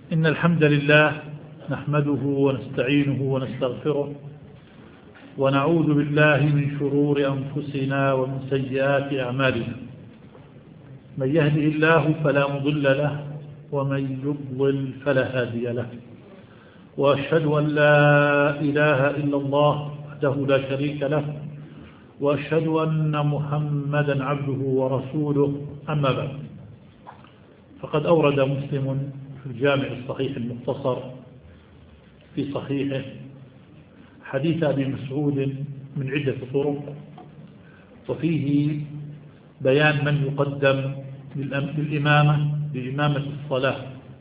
إن الحمد لله نحمده ونستعينه ونستغفره ونعوذ بالله من شرور أنفسنا ومن سيئات أعمالنا. من يهده الله فلا مضل له ومن يضلل فلا هادي له، وأشهد أن لا إله إلا الله وحده لا شريك له، وأشهد أن محمدا عبده ورسوله. أما بعد، فقد أورد مسلم في الجامع الصحيح المختصر في صحيحه حديث أبي مسعود من عدة طرق، وفيه بيان من يقدم لإمامة الصلاة،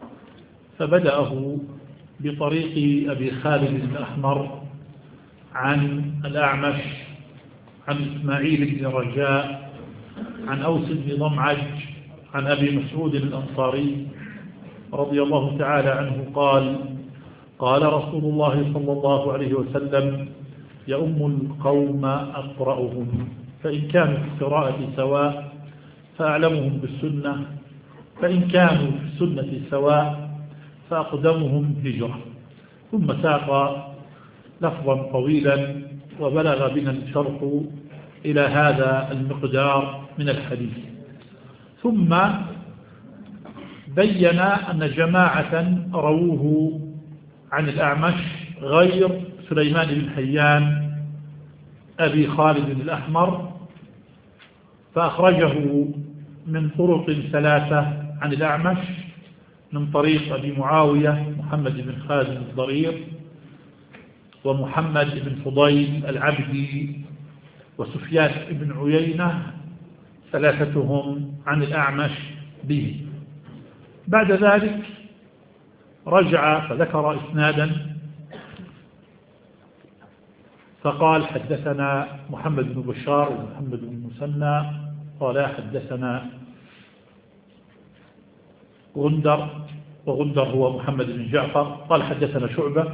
فبدأه بطريق أبي خالد الأحمر عن الأعمش عن إسماعيل بن رجاء عن أوس بن ضمعج عن أبي مسعود الأنصاري رضي الله تعالى عنه قال: قال رسول الله صلى الله عليه وسلم: يؤم القوم أقرأهم، فإن كانوا في القراءة سواء فأعلمهم بالسنة، فإن كانوا في السنة سواء فأقدمهم هجرة. ثم ساق لفظا طويلا وبلغ بنا الشرح إلى هذا المقدار من الحديث، ثم بين أن جماعة رووه عن الأعمش غير سليمان بن حيان أبي خالد الأحمر، فأخرجه من طرق ثلاثة عن الأعمش من طريق أبي معاوية محمد بن خالد الضرير ومحمد بن فضيل العبدي وسفيان بن عيينة، ثلاثتهم عن الأعمش به. بعد ذلك رجع فذكر إسنادا فقال: حدثنا محمد بن بشار ومحمد بن مسنى قال حدثنا غندر، وغندر هو محمد بن جعفر، قال حدثنا شعبة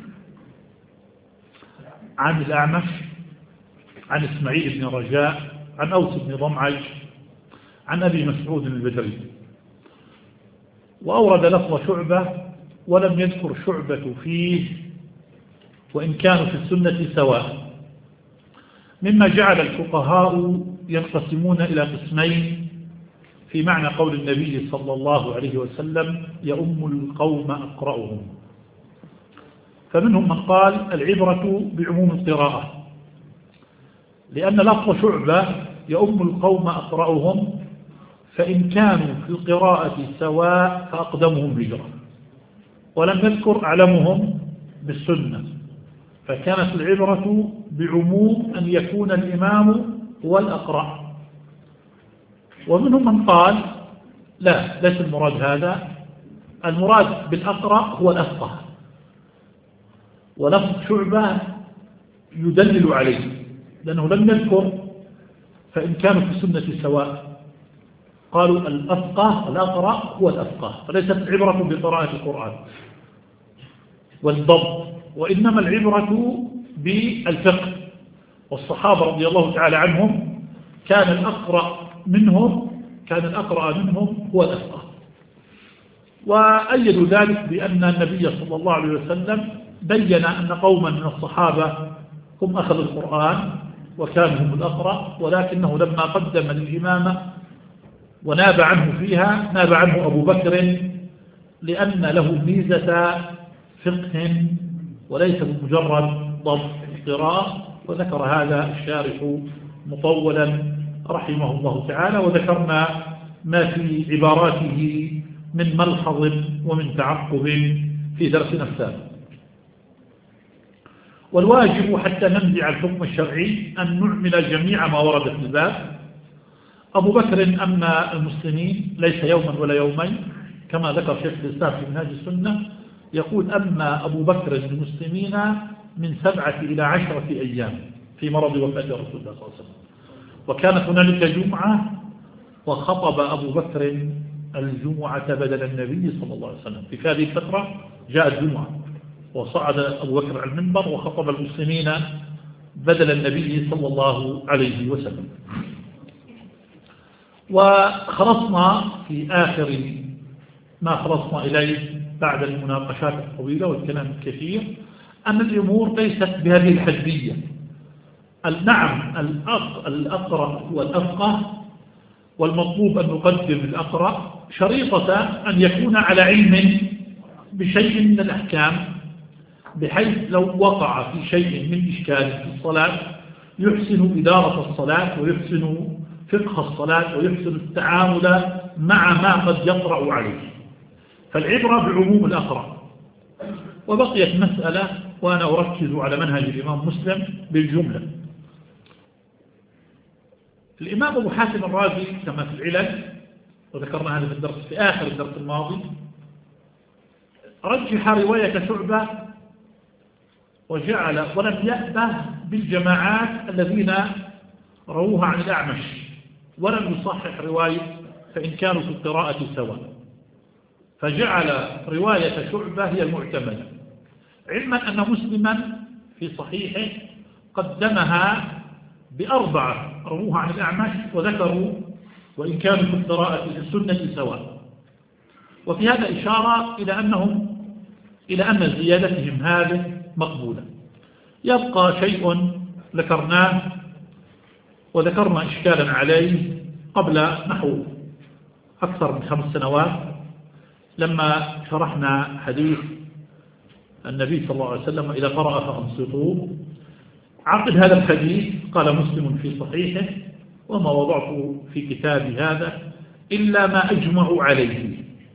عن الأعمش عن إسماعيل بن رجاء عن أوس بن ضمعج عن أبي مسعود البدري. وأورد لفظ شعبة ولم يذكر شعبة فيه وإن كانوا في السنة سواء، مما جعل الفقهاء ينقسمون إلى قسمين في معنى قول النبي صلى الله عليه وسلم: يؤم القوم أقرأهم. فمنهم من قال العبرة بعموم القراءة، لأن لفظ شعبة يؤم القوم أقرأهم، فإن كانوا في القراءة سواء فأقدمهم هجرة، ولم يذكر أعلمهم بالسنة، فكانت العبرة بعموم أن يكون الإمام هو الأقرأ. ومنهم من قال لا، ليس المراد هذا، المراد بالأقرأ هو الأفقه، ولفظ شعبة يدلل عليه، لأنه لم يذكر فإن كانوا في السنة سواء، قالوا الأفقه الأقرأ هو الأفقه، فليست العبرة بقراءة القرآن والضبط، وإنما العبرة بالفقه. والصحابة رضي الله تعالى عنهم كان الأقرأ منهم هو الأفقه، وأيدوا ذلك بأن النبي صلى الله عليه وسلم بين أن قوما من الصحابة هم أخذوا القرآن وكانوا هم الأقرأ، ولكنه لما قدم للإمامة وناب عنه فيها ناب عنه أبو بكر، لأن له ميزة فقه وليس بمجرد ضبط القراءة. وذكر هذا الشارح مطولا رحمه الله تعالى، وذكرنا ما في عباراته من ملحظ ومن تعقب في درسنا السابق. والواجب حتى ننزع الحكم الشرعي أن نعمل جميع ما ورد في الباب. أبو بكر أما المسلمين ليس يوما ولا يومين، كما ذكر شيخ الإسلام في منهاج السنة، يقول: أما أبو بكر المسلمين من 7 إلى 10 أيام في مرض وفاة رسول الله صلى الله عليه وسلم. وكانت هنالك جمعة وخطب أبو بكر الجمعة بدل النبي صلى الله عليه وسلم. في هذه الفترة جاءت الجمعة وصعد أبو بكر على المنبر وخطب المسلمين بدل النبي صلى الله عليه وسلم. وخلصنا في آخر ما خلصنا إليه بعد المناقشات الطويلة والكلام الكثير أن الأمور ليست بهذه الحدية. نعم الأقرأ والأفقه، والمطلوب أن نقدم الأقرأ شريطة أن يكون على علم بشيء من الأحكام، بحيث لو وقع في شيء من إشكال في الصلاة يحسن إدارة الصلاة ويحسن فقه الصلاة ويحسن التعامل مع ما قد يطرأ عليه. فالعبرة بعموم الأقرأ. وبقيت مسألة وأنا أركز على منهج الإمام مسلم بالجملة. الإمام أبو حاتم الرازي كما في العلل، وذكرنا هذا في الدرس في آخر الدرس الماضي، رجح رواية شعبة وجعل ولم يأبه بالجماعات الذين رووها عن الأعمش، ولم يصحح رواية فإن كانوا في القراءة سواء، فجعل رواية شعبة هي المعتمدة، علما أن مسلما في صحيحه قدمها بأربعة رووها عن الأعمش وذكروا وإن كانوا في القراءة في السنة سواء. وفي هذا إشارة إلى أن زيادتهم هذه مقبولة. يبقى شيء ذكرناه وذكرنا إشكالا عليه قبل نحو أكثر من 5 سنوات لما شرحنا حديث النبي صلى الله عليه وسلم إذا قرأ فأنصتوا. عقد هذا الحديث قال مسلم في صحيحه: وما وضعت في كتابي هذا إلا ما أجمع عليه.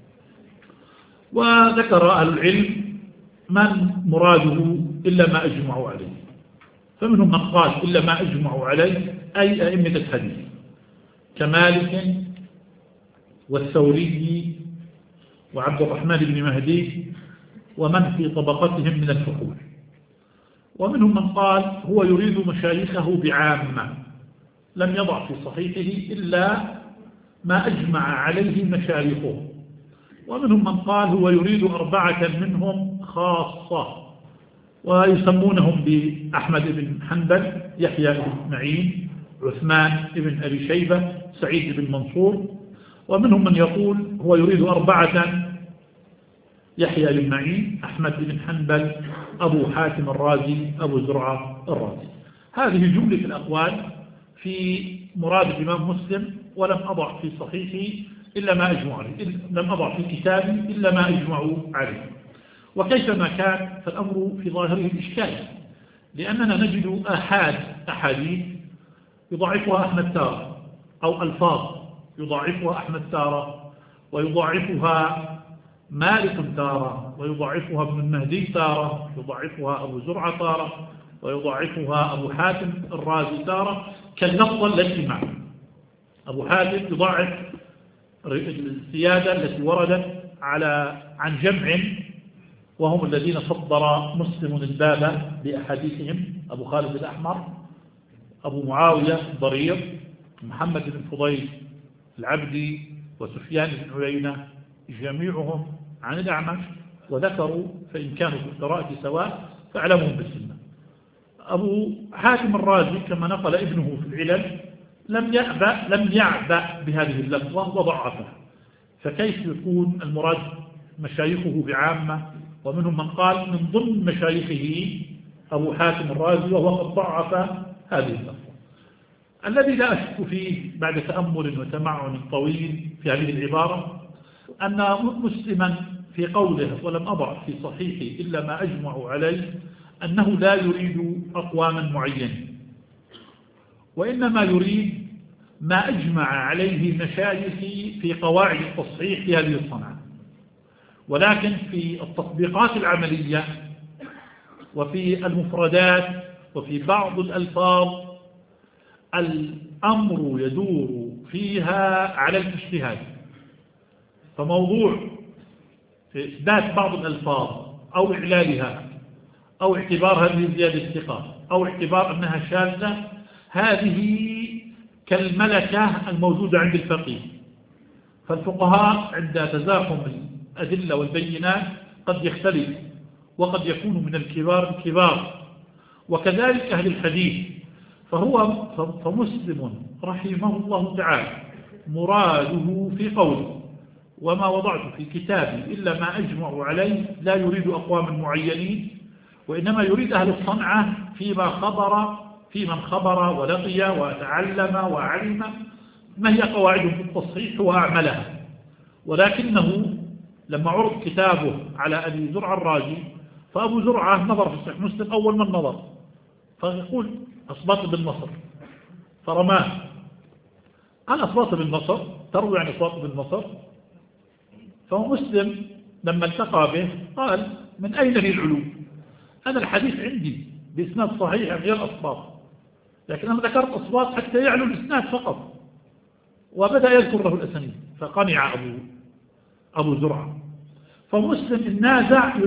وذكر أهل العلم من مراده إلا ما أجمع عليه، فمنهم من قال إلا ما أجمع عليه أي أئمة الحديث كمالك والثوري وعبد الرحمن بن مهدي ومن في طبقتهم من الفقول. ومنهم من قال هو يريد مشايخه بعامة، لم يضع في صحيحه إلا ما أجمع عليه مشايخه. ومنهم من قال هو يريد 4 منهم خاصة، ويسمونهم بأحمد بن حنبل، يحيى بن معين، عثمان بن أبي شيبة، سعيد بن منصور. ومنهم من يقول هو يريد 4: يحيى بن معين، أحمد بن حنبل، أبو حاتم الرازي، أبو زرعة الرازي. هذه جملة الأقوال في مراد الإمام مسلم، ولم أضع في صحيحي إلا ما أجمع عليه، لم أضع في كتابي إلا ما أجمع عليه. وكيفما كان فالأمر في ظاهره الإشكال، لأننا نجد أحاديث يضاعفها أحمد تارة، أو ألفاظ يضاعفها أحمد تارة، ويضاعفها مالك تارة، ويضاعفها ابن المهدي تارة، يضاعفها أبو زرعة تارة، ويضاعفها أبو حاتم الرازي تارة، كاللفظة التي معه. أبو حاتم يضاعف السيادة التي وردت عن جمع، وهم الذين صدر مسلم الباب بأحاديثهم: أبو خالد الأحمر، أبو معاوية ضرير، محمد بن فضيل العبدي، وسفيان بن عيينة، جميعهم عن الأعمش، وذكروا فإن كانوا في القراءة سواء فاعلمهم بالسنة. أبو حاتم الرازي كما نقل ابنه في العلل لم يعبأ بهذه اللفظة وضعفها، فكيف يكون المراد مشايخه بعامة؟ ومنهم من قال من ضمن مشايخه أبو حاتم الرازي، وهو قد ضعف هذه اللفظة. الذي لا أشك فيه بعد تأمل وتمعن طويل في هذه العبارة أن مسلما في قوله ولم أضع في صحيحي إلا ما أجمع عليه أنه لا يريد أقواما معينين، وإنما يريد ما أجمع عليه مشايخي في قواعد التصحيح في هذه الصنعة. ولكن في التطبيقات العملية وفي المفردات وفي بعض الألفاظ الأمر يدور فيها على الاجتهاد، فموضوع في إثبات بعض الألفاظ أو إعلالها أو اعتبار هذه زيادة الثقة أو اعتبار أنها شاذة، هذه كالملكة الموجودة عند الفقيه. فالفقهاء عند تزاحم الأدلة والبينات قد يختلف، وقد يكون من الكبار، وكذلك أهل الحديث. فمسلم رحمه الله تعالى مراده في قوله وما وضعت في كتابي إلا ما أجمع عليه لا يريد أقواما معينين، وإنما يريد أهل الصنعة في من خبر ولقي وتعلم وعلم ما هي قواعده في التصحيح وأعملها. ولكنه لما عرض كتابه على أبي زرعة الرازي، فأبو زرعة نظر في صحيح مسلم أول من نظر، فيقول أصبات بن نصر، فرماه. قال أصبات بن نصر تروي عن أصبات بن نصر؟ فهو مسلم لما التقى به قال من أين لي العلوم؟ أنا الحديث عندي بإسناد صحيح غير أصبات، لكن أنا ذكرت أصبات حتى يعلو الإسناد فقط، وبدأ يذكر له الأسانيد فقنع أبو زرعة. فمسلم النازع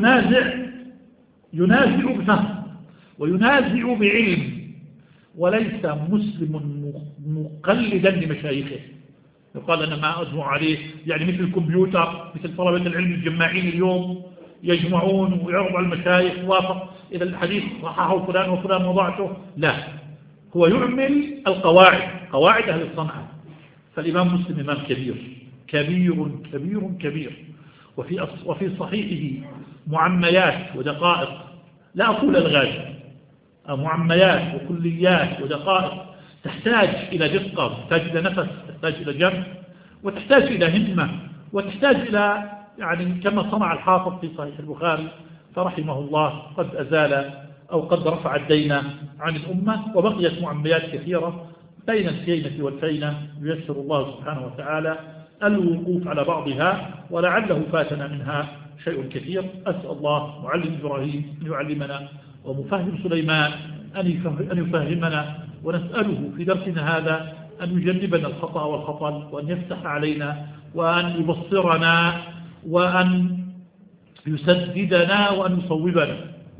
ينازع بفهم وينازع بعلم، وليس مسلم مقلدا لمشايخه. يقال أنا ما أجمع عليه، يعني مثل الكمبيوتر، مثل طلبة العلم الجماعين اليوم يجمعون ويعرض على المشايخ وافق إذا الحديث صححه فلان وفلان وضعته. لا، هو يعمل قواعد أهل الصنعة. فالإمام مسلم إمام كبير كبير كبير كبير، وفي صحيحه معميات ودقائق، لا أقول الغاز، معميات وكليات ودقائق تحتاج إلى دقة، تحتاج إلى نفس، تحتاج إلى جمع، وتحتاج إلى همة، وتحتاج إلى يعني كما صنع الحافظ في صحيح البخاري فرحمه الله، قد أزال أو قد رفع الدين عن الأمة، وبقيت معميات كثيرة بين الكينة والفينة، ييسر الله سبحانه وتعالى الوقوف على بعضها، ولعله فاتنا منها شيء كثير. أسأل الله معلم إبراهيم أن يعلمنا، ومفهم سليمان أن يفهمنا، ونسأله في درسنا هذا أن يجنبنا الخطأ والخطل، وأن يفتح علينا، وأن يبصرنا، وأن يسددنا، وأن يصوبنا.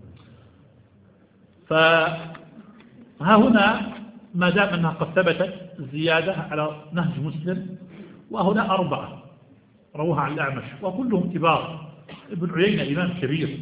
فها هنا ما دام أنها قد ثبتت الزيادة على نهج مسلم، وهنا 4 روها عن الأعمش وكلهم كبار. ابن عيينة إمام كبير،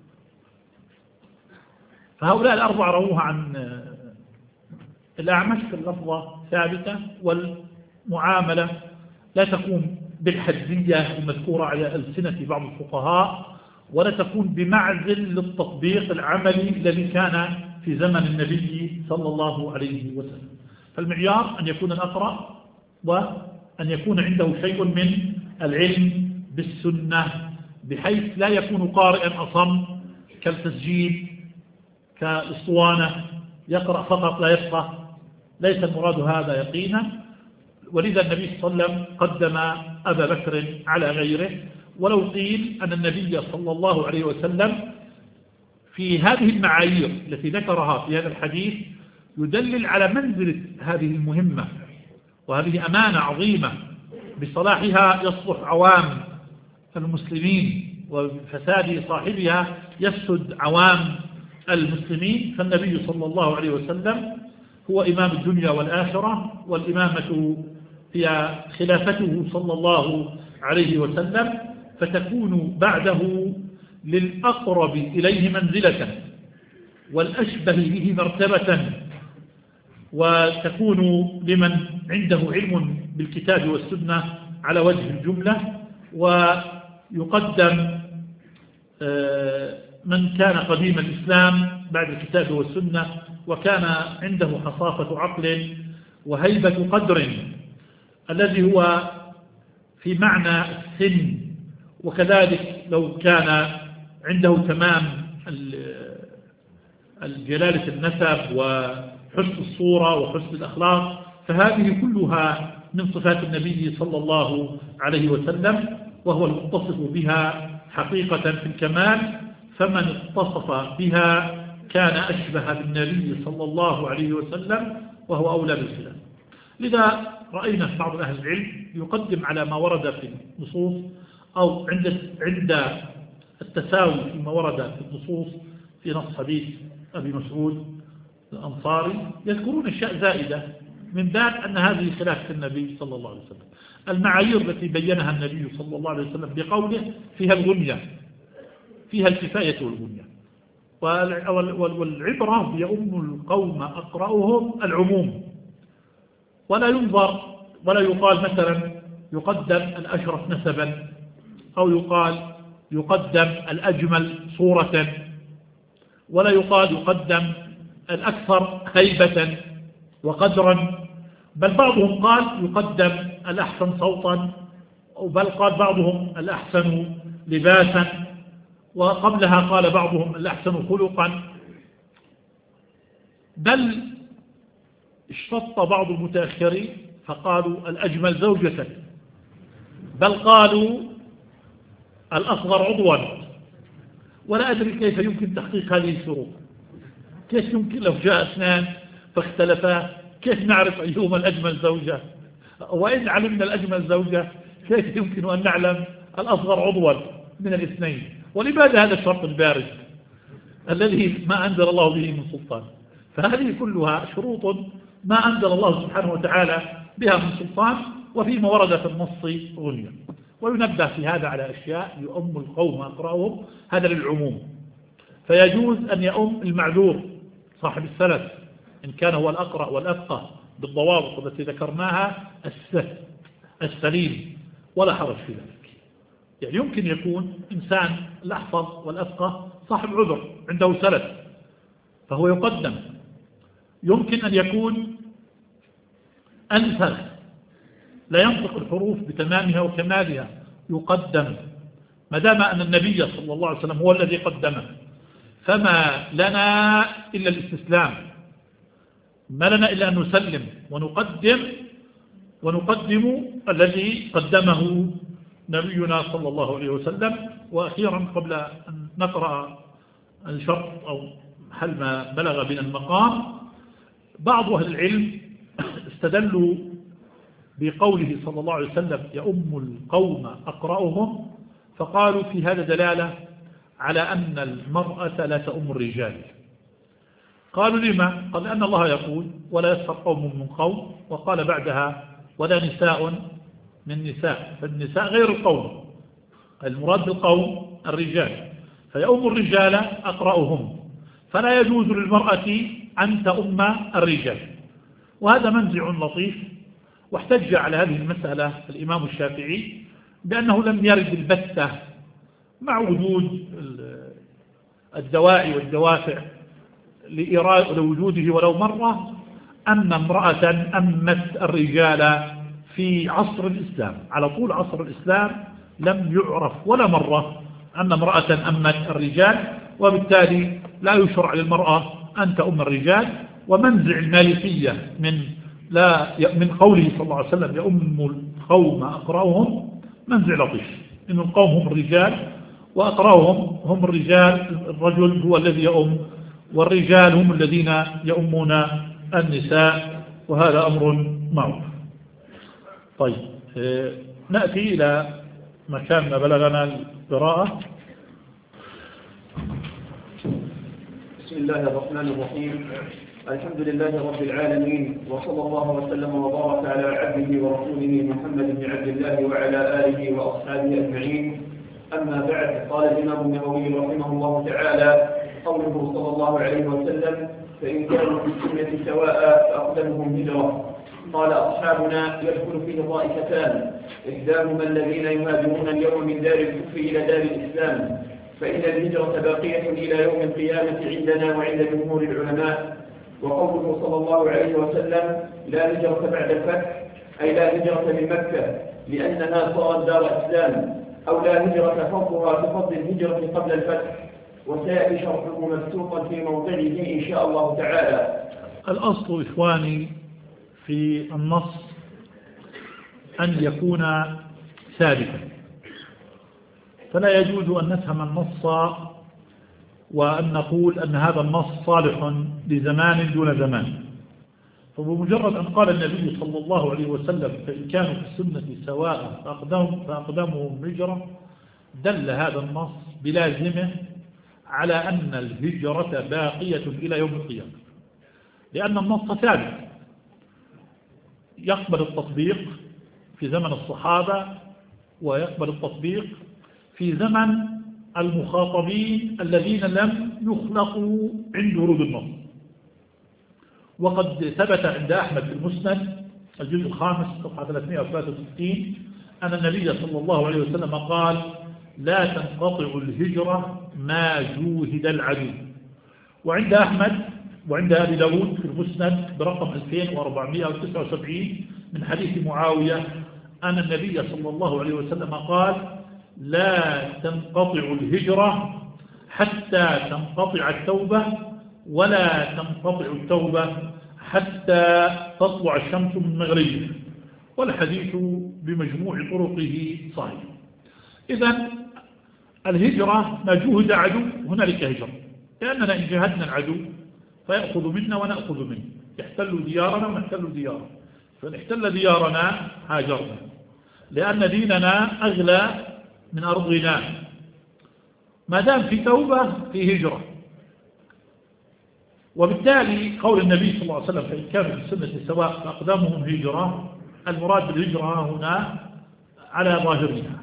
فهؤلاء 4 روها عن الأعمش في اللفظة ثابتة، والمعاملة لا تكون بالحدية المذكورة على ألسنة بعض الفقهاء، ولا تكون بمعزل للتطبيق العملي الذي كان في زمن النبي صلى الله عليه وسلم. فالمعيار أن يكون الأقرأ، وأن يكون عنده شيء من العلم بالسنة، بحيث لا يكون قارئا أصم كالتسجيل كالاسطوانة يقرأ فقط لا يفقه، ليس المراد هذا يقينا. ولذا النبي صلى الله عليه وسلم قدم أبا بكر على غيره. ولو قيل أن النبي صلى الله عليه وسلم في هذه المعايير التي ذكرها في هذا الحديث يدلل على منزلة هذه المهمة، وهذه أمانة عظيمة بصلاحها يصلح عوام المسلمين، وفساد صاحبها يفسد عوام المسلمين. فالنبي صلى الله عليه وسلم هو إمام الدنيا والآخرة، والإمامة هي خلافته صلى الله عليه وسلم، فتكون بعده للأقرب إليه منزلة والأشبه به مرتبة، وتكون لمن عنده علم بالكتاب والسنة على وجه الجملة. ويقدم من كان قديم الإسلام بعد الكتاب والسنة، وكان عنده حصافة عقل وهيبة قدر، الذي هو في معنى السن، وكذلك لو كان عنده تمام الجلالة النسب وحسن الصورة وحسن الأخلاق، فهذه كلها من صفات النبي صلى الله عليه وسلم، وهو المتصف بها حقيقة في الكمال. فمن اتصف بها كان أشبه بالنبي صلى الله عليه وسلم، وهو أولى بالخلاف. لذا رأينا في بعض أهل العلم يقدم على ما ورد في النصوص، أو عند التساوي فيما ورد في النصوص في نص حديث أبي مسعود الأنصاري، يذكرون أشياء زائدة من ذلك أن هذه خلافة النبي صلى الله عليه وسلم. المعايير التي بينها النبي صلى الله عليه وسلم بقوله فيها الغنية، فيها الكفاية والغنية، والعبرة يؤم القوم أقرأهم العموم، ولا ينظر ولا يقال مثلا يقدم الأشرف نسبا، أو يقال يقدم الأجمل صورة، ولا يقال يقدم الأكثر هيبة وقدرا، بل بعضهم قال يقدم الأحسن صوتا، بل قال بعضهم الأحسن لباسا، وقبلها قال بعضهم الأحسن خلقا، بل اشتط بعض المتأخرين فقالوا الأجمل زوجة، بل قالوا الأصغر عضوا. ولا أدري كيف يمكن تحقيق هذه الشروط، كيف يمكن لو جاء اثنان فاختلفا كيف نعرف أيهما الأجمل زوجة؟ وإن علمنا الأجمل زوجة كيف يمكن أن نعلم الأصغر عضوا من الاثنين؟ ولماذا هذا الشرط البارز الذي ما أنزل الله به من سلطان؟ فهذه كلها شروط ما أنزل الله سبحانه وتعالى بها من سلطان، وفيما ورد في النص غنيا. وينبه في هذا على أشياء: يؤم القوم أقرأهم، هذا للعموم، فيجوز أن يؤم المعذور صاحب السلف إن كان هو الأقرأ والأفقه بالضوابط التي ذكرناها السليم، ولا حرج في ذلك. يعني يمكن يكون إنسان الأحفظ والأفقه صاحب عذر عنده سلف فهو يقدم، يمكن أن يكون أنفذ لا ينطق الحروف بتمامها وكمالها يقدم، ما دام أن النبي صلى الله عليه وسلم هو الذي قدمه، فما لنا إلا الاستسلام، ما لنا إلا أن نسلم ونقدم الذي قدمه نبينا صلى الله عليه وسلم. وأخيرا قبل أن نقرأ الشرط أو حل ما بلغ بنا المقام، بعض أهل العلم استدلوا بقوله صلى الله عليه وسلم يؤم القوم أقرأهم، فقالوا في هذا دلالة على أن المرأة لا تؤم الرجال. قالوا لما؟ قال لأن الله يقول ولا يسخر قوم من قوم، وقال بعدها ولا نساء من نساء، فالنساء غير القوم، المراد بالقوم الرجال، فيؤم الرجال أقرأهم، فلا يجوز للمرأة أن تؤم الرجال. وهذا منزع لطيف، واحتج على هذه المسألة الإمام الشافعي بأنه لم يرد البتة مع وجود الدواعي والدوافع لوجوده ولو مرة أن امرأة أمت الرجال في عصر الإسلام، على طول عصر الإسلام لم يعرف ولا مرة أن امرأة أمت الرجال، وبالتالي لا يشرع للمرأة أن تؤم الرجال. ومنزع المالكية من قوله صلى الله عليه وسلم يؤم القوم أقرأهم منزع لطيف، إن القوم هم الرجال وأقرأهم هم الرجال، الرجل هو الذي يؤم، والرجال هم الذين يؤمون النساء، وهذا أمر معروف. طيب، نأتي إلى مكان ما بلغنا القراءة. بسم الله الرحمن الرحيم. الحمد لله رب العالمين، وصلى الله وسلم وبارك على عبده ورسوله محمد بن عبد الله وعلى آله وأصحابه أجمعين. أما بعد، قال الإمام النووي رحمه الله تعالى: قوله صلى الله عليه وسلم: فإن كانوا في السنة سواء فأقدمهم هجرة. قال أصحابنا: يدخل فيه طائفتان، إحداهما الذين يهاجرون اليوم من دار الكفر إلى دار الإسلام، فإن الهجرة باقية إلى يوم القيامة عندنا وعند جمهور العلماء. وقوله صلى الله عليه وسلم: لا هجرة بعد الفتح، أي لا هجرة من مكة لأنها صارت دار إسلام، أو لا هجرة فضلها كفضل الهجرة قبل الفتح، وسيأتي شرحه مبسوطا في موضعه إن شاء الله تعالى. الأصل إخواني في النص أن يكون ثابتا، فلا يجوز أن نفهم النص وأن نقول أن هذا النص صالح لزمان دون زمان. فبمجرد أن قال النبي صلى الله عليه وسلم فإن كانوا في السنة سواء فأقدمهم هجرة، دل هذا النص بلازمه على أن الهجرة باقية إلى يوم القيامة، لأن النص ثابت يقبل التطبيق في زمن الصحابة ويقبل التطبيق في زمن المخاطبين الذين لم يخلقوا عند ورود النص. وقد ثبت عند أحمد في المسند الجزء 5 صفحة 363 أن النبي صلى الله عليه وسلم قال لا تنقطع الهجرة ما جوهد العدو. وعند أحمد وعند أبي داود في المسند برقم 2479 من حديث معاوية أن النبي صلى الله عليه وسلم قال لا تنقطع الهجرة حتى تنقطع التوبة ولا تنقطع التوبة حتى تطلع الشمس من مغربها، والحديث بمجموع طرقه صحيح. إذن الهجرة ما جوهد عدو هنالك هجرة، لأننا إن جاهدنا العدو فيأخذ منا ونأخذ منه، يحتل ديارنا ونحتل دياره، فنحتل ديارنا هاجرنا لأن ديننا أغلى من أرضنا. ما دام في توبة في هجرة، وبالتالي قول النبي صلى الله عليه وسلم فإن كان في السنة سواء فأقدامهم هجرة، المراد بالهجرة هنا على ظاهرها،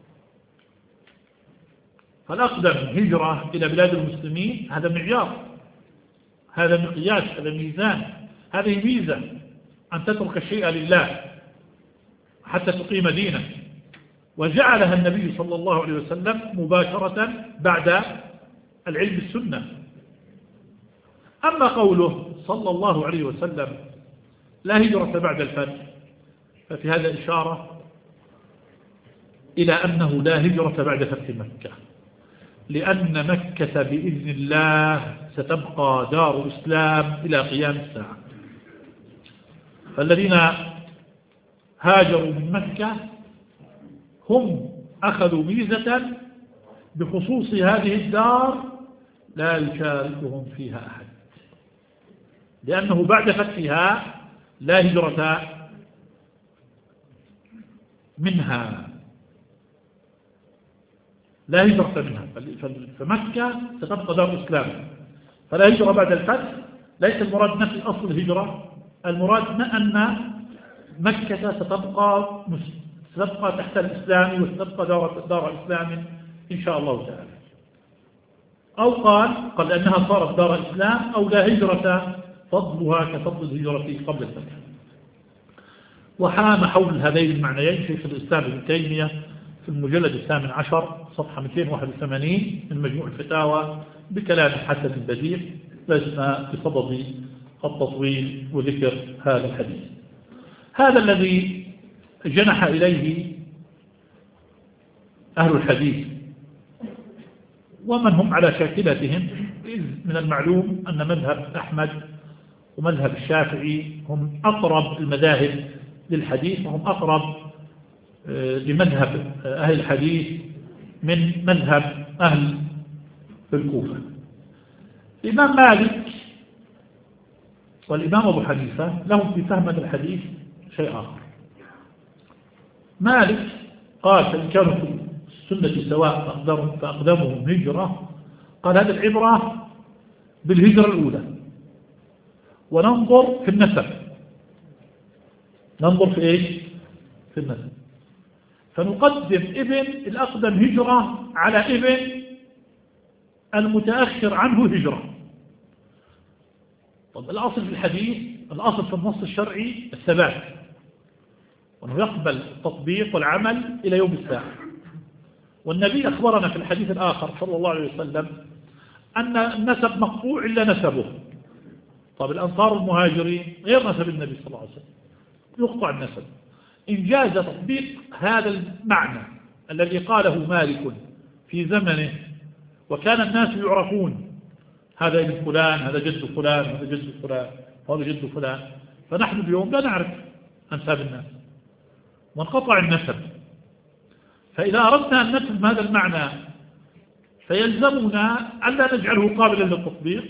فالأقدم هجرة إلى بلاد المسلمين هذا معيار، هذا مقياس، هذا ميزان، هذه ميزة أن تترك الشيء لله حتى تقيم دينك، وجعلها النبي صلى الله عليه وسلم مباشرة بعد العلم السنة. أما قوله صلى الله عليه وسلم لا هجرة بعد الفتح، ففي هذا إشارة إلى أنه لا هجرة بعد فتح مكة، لأن مكة بإذن الله ستبقى دار إسلام إلى قيام الساعة. فالذين هاجروا من مكة هم أخذوا ميزة بخصوص هذه الدار لا يشاركهم فيها أحد، لأنه بعد فتحها لا هجرة منها، لا هجرة منها، فمكة ستبقى دار إسلام، فلا هجرة بعد الفتح. ليس المراد نفي أصل الهجرة، المراد أن مكة ستبقى تحت الإسلام وستبقى دار إسلام إن شاء الله تعالى، أو قال لأنها صارت دار إسلام، أو لا هجرة فضلها كفضل الهجرة قبل الفتح. وحام حول هذين المعنيين شيخ الإسلام ابن تيمية في المجلد 18 صفحة 281 من مجموع الفتاوى بكلام حسن بديع، لسنا بصدد التطويل وذكر هذا الحديث. هذا الذي جنح إليه أهل الحديث ومن هم على شاكلتهم. من المعلوم أن مذهب أحمد ومذهب الشافعي هم أقرب المذاهب للحديث، وهم أقرب لمذهب أهل الحديث من مذهب أهل الكوفة. الإمام مالك والإمام أبو حنيفة لهم في فهم الحديث شيء آخر. مالك قال فإن كانوا في السنة سواء فأقدمهم هجرة، قال هذه العبرة بالهجرة الأولى، وننظر في النسب. ننظر في إيش؟ في النسب. فنقدم ابن الأقدم هجرة على ابن المتأخر عنه هجرة. طب الأصل في الحديث، الأصل في النص الشرعي الثبات، وأنه يقبل التطبيق والعمل إلى يوم الساعة. والنبي أخبرنا في الحديث الآخر صلى الله عليه وسلم أن النسب مقطوع إلا نسبه. طب الأنصار المهاجرين غير نسب النبي صلى الله عليه وسلم، يقطع النسب. إن جاز تطبيق هذا المعنى الذي قاله مالك في زمنه وكان الناس يعرفون هذا ابن فلان، هذا جد فلان، هذا جد فلان، هذا جد فلان، فنحن اليوم لا نعرف أنساب الناس وانقطع النسب. فإذا أردنا أن نفهم هذا المعنى فيلزمنا ألا نجعله قابلا للتطبيق،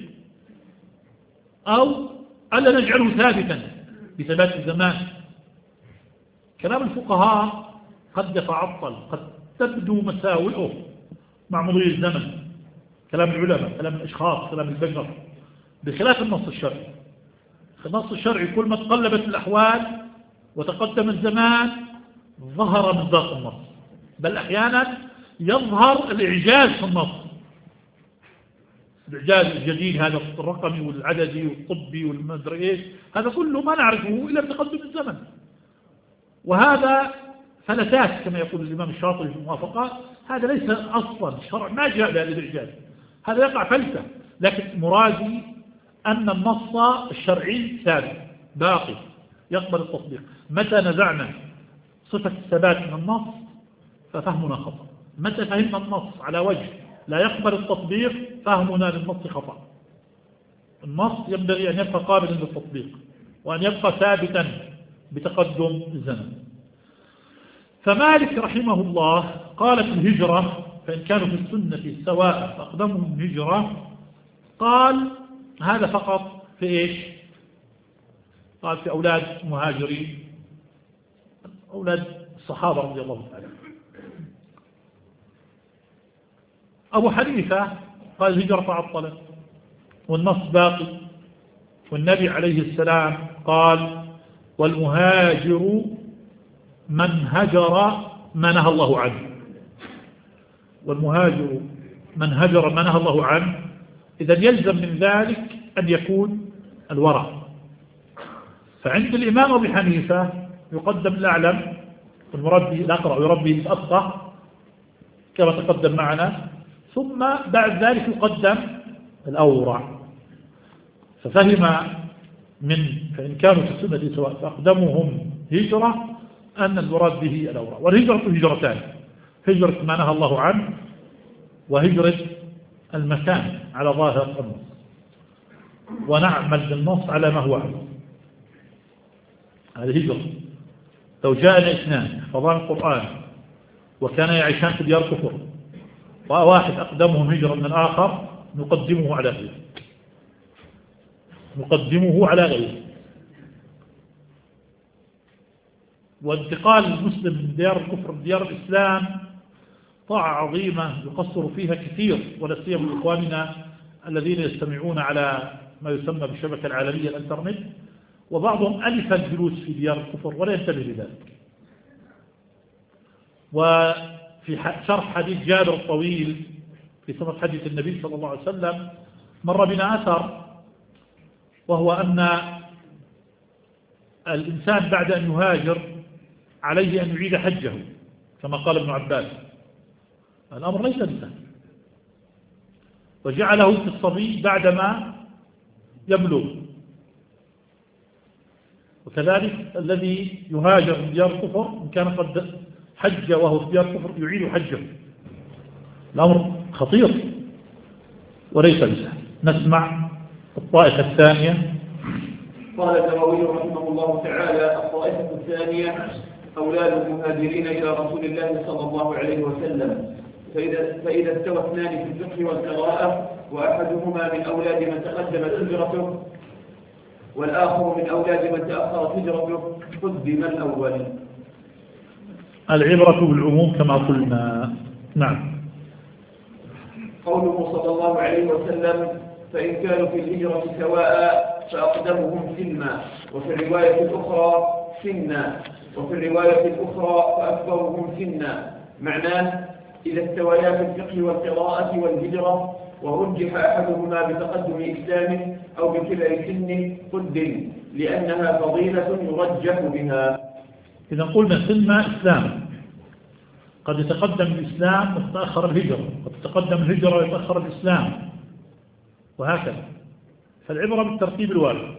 أو ألا نجعله ثابتا بثبات الزمان. كلام الفقهاء قد يتعطل، قد تبدو مساوئه مع مضي الزمن، كلام العلماء، كلام الأشخاص، كلام البشر، بخلاف النص الشرعي. النص الشرعي كل ما تقلبت الأحوال وتقدم الزمان ظهر مصداق النص، بل أحيانا يظهر الإعجاز في النص، الإعجاز الجديد هذا الرقمي والعددي والطبي والمدري إيش، هذا كله ما نعرفه إلا بتقدم الزمن. وهذا فلتات كما يقول الإمام الشاطبي في الموافقات، هذا ليس أصلا الشرع ما جاء بهذا الإعجاز، هذا يقع فلتة. لكن مرادي أن النص الشرعي ثابت باقي يقبل التطبيق. متى نزعنا صفة الثبات من النص ففهمنا خطأ، متى فهمنا النص على وجه لا يقبل التطبيق فهمنا للنص خطأ. النص ينبغي أن يبقى قابلا للتطبيق وأن يبقى ثابتا بتقدم الزمن. فمالك رحمه الله قال في الهجرة فإن كانوا في السنة سواء فأقدمهم هجرة، قال هذا فقط في إيش؟ قال في أولاد مهاجرين، أولاد الصحابة رضي الله تعالى. أبو حنيفة قال الهجرة تعطلت والنص باقي، والنبي عليه السلام قال والمهاجر من هجر ما نهى الله عنه، والمهاجر من هجر ما نهى الله عنه. إذا يلزم من ذلك أن يكون الورع. فعند الإمام أبي حنيفة يقدم الأعلم والمراد به الأقرأ ويربي الأفقه كما تقدم معنا، ثم بعد ذلك يقدم الأورع. ففهم من فإن كانوا في السنة سواء فأقدمهم هجرة أن المراد به الأورع. والهجرة هجرتان، هجرة ما نهى الله عنه وهجرة المكان على ظاهر النص، ونعمل بالنص على ما هو عليه. هذه هجرة. لو جاءنا اثنان يحفظان القرآن وكان يعيشان في ديار كفر وواحد أقدمهم هجرة من الآخر نقدمه على غيره، نقدمه على غيره. وانتقال المسلم من ديار الكفر لديار الإسلام طاعة عظيمة يقصر فيها كثير، ولا سيما إخواننا الذين يستمعون على ما يسمى بالشبكة العالمية الانترنت، وبعضهم ألف الجلوس في ديار الكفر ولا ينتبه لذلك. وفي شرح حديث جابر الطويل في صفة حديث النبي صلى الله عليه وسلم مر بنا أثر، وهو أن الإنسان بعد أن يهاجر عليه أن يعيد حجه كما قال ابن عباس. الأمر ليس بسهل، وجعله في الصبي بعدما يبلغ. وكذلك الذي يهاجر من ديار الكفر إن كان قد حج وهو في ديار الكفر يعيد حجه. الأمر خطير وليس بسهل. نسمع الطائفة الثانية. قال النووي رحمه الله تعالى: الطائفة الثانية أولاد المهاجرين إلى رسول الله صلى الله عليه وسلم، فإذا استوى اثنان في الفقه والقراءة وأحدهما من أولاد من تقدمت هجرته والآخر من أولاد من تأخرت هجرته قدم الأول. العبرة بالعموم كما قلنا. نعم. قوله صلى الله عليه وسلم: فإن كانوا في الهجرة سواء فأقدمهم سنا، وفي الرواية الأخرى سنا، وفي الرواية الأخرى فأكبرهم سنا. معناه إذا استويا في الفقه والقراءة والهجرة ورجح أحدهما بتقدم إسلام أو بكبر سن قدم، لأنها فضيلة يرجح بها. إذا قلنا سنة إسلام، قد يتقدم الإسلام وتتأخر الهجرة، قد تتقدم الهجرة ويتأخر الإسلام، وهكذا. فالعبرة بالترتيب الوارد،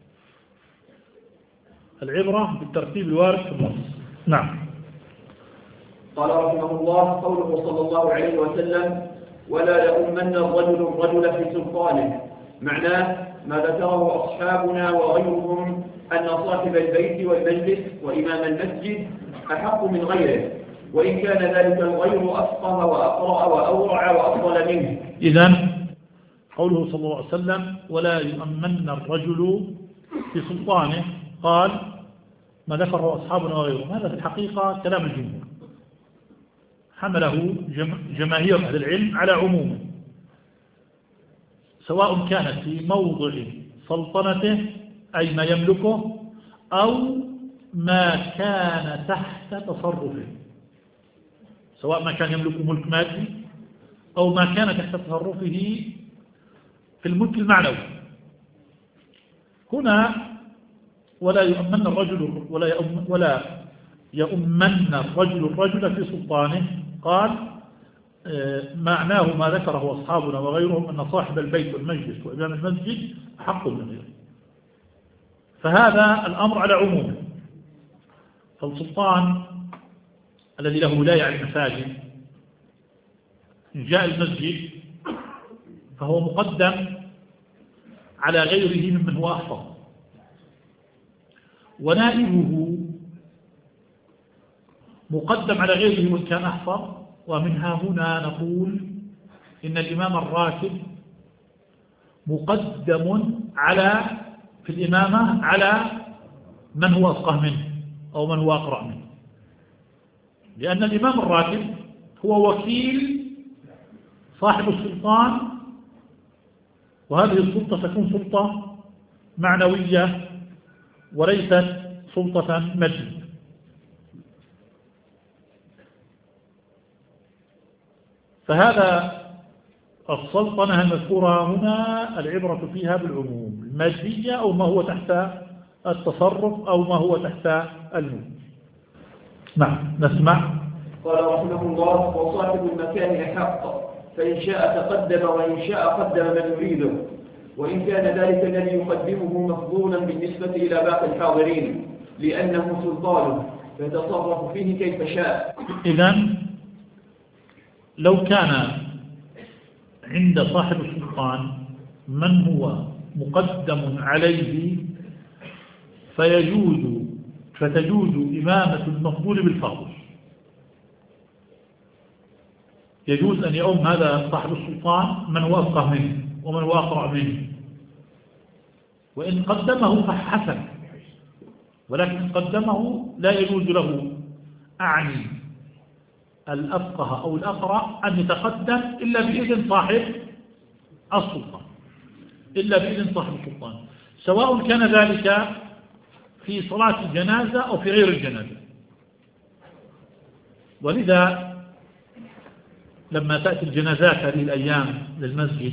العبرة بالترتيب الوارد في النص. نعم. قال رحمه الله: قوله صلى الله عليه وسلم: ولا يؤمن الرجل في سلطانه، معناه ما ذكره أصحابنا وغيرهم أن صاحب البيت والمجلس وإمام المسجد أحق من غيره، وإن كان ذلك الغير أفقه وأقرأ وأورع وأفضل منه. إذن قوله صلى الله عليه وسلم: ولا يؤمن الرجل في سلطانه، قال ما ذكره أصحابنا وغيرهم، هذا في الحقيقة كلام الجمهور، حمله جماهير أهل العلم على عمومه، سواء كانت في موضع سلطنته أي ما يملكه أو ما كان تحت تصرفه، سواء ما كان يملك ملك مادي أو ما كان تحت تصرفه في الملك المعنوي. هنا ولا يؤمن الرجل ولا يؤمن الرجل في سلطانه، قال معناه ما ذكره أصحابنا وغيرهم أن صاحب البيت والمجلس وإمام المسجد حق من غيره. فهذا الأمر على عمومه. فالسلطان الذي له ولاية على المساجد إن جاء المسجد فهو مقدم على غيره ممن هو أحفظ، ونائبه مقدم على غيره وإن كان أحفظ. ومنها هنا نقول إن الإمام الراتب مقدم في الإمامة على من هو أفقه منه أو من هو أقرأ منه، لأن الإمام الراتب هو وكيل صاحب السلطان، وهذه السلطة تكون سلطة معنوية وليست سلطة مادية. فهذا السلطنة المذكورة هنا العبرة فيها بالعموم المادية أو ما هو تحت التصرف أو ما هو تحت الملك. نعم نسمع. قال رحمه الله: وصاحب المكان أحق، فإن شاء تقدم وإن شاء قدم من يريده، وإن كان ذلك الذي يقدمه مفضولا بالنسبة إلى باقي الحاضرين لأنه سلطانه فيتصرف فيه كيف شاء. إذن لو كان عند صاحب السلطان من هو مقدم عليه فتجوز إمامة المفضول بالفاضل، يجوز أن يؤم هذا صاحب السلطان من هو أفقه منه ومن هو أقرأ منه، وإن قدمه فحسن، ولكن قدمه لا يجوز له أعني الأفقه أو الأقرأ أن يتقدم إلا بإذن صاحب السلطان، سواء كان ذلك في صلاة الجنازة أو في غير الجنازة. ولذا لما تأتي الجنازات هذه الأيام للمسجد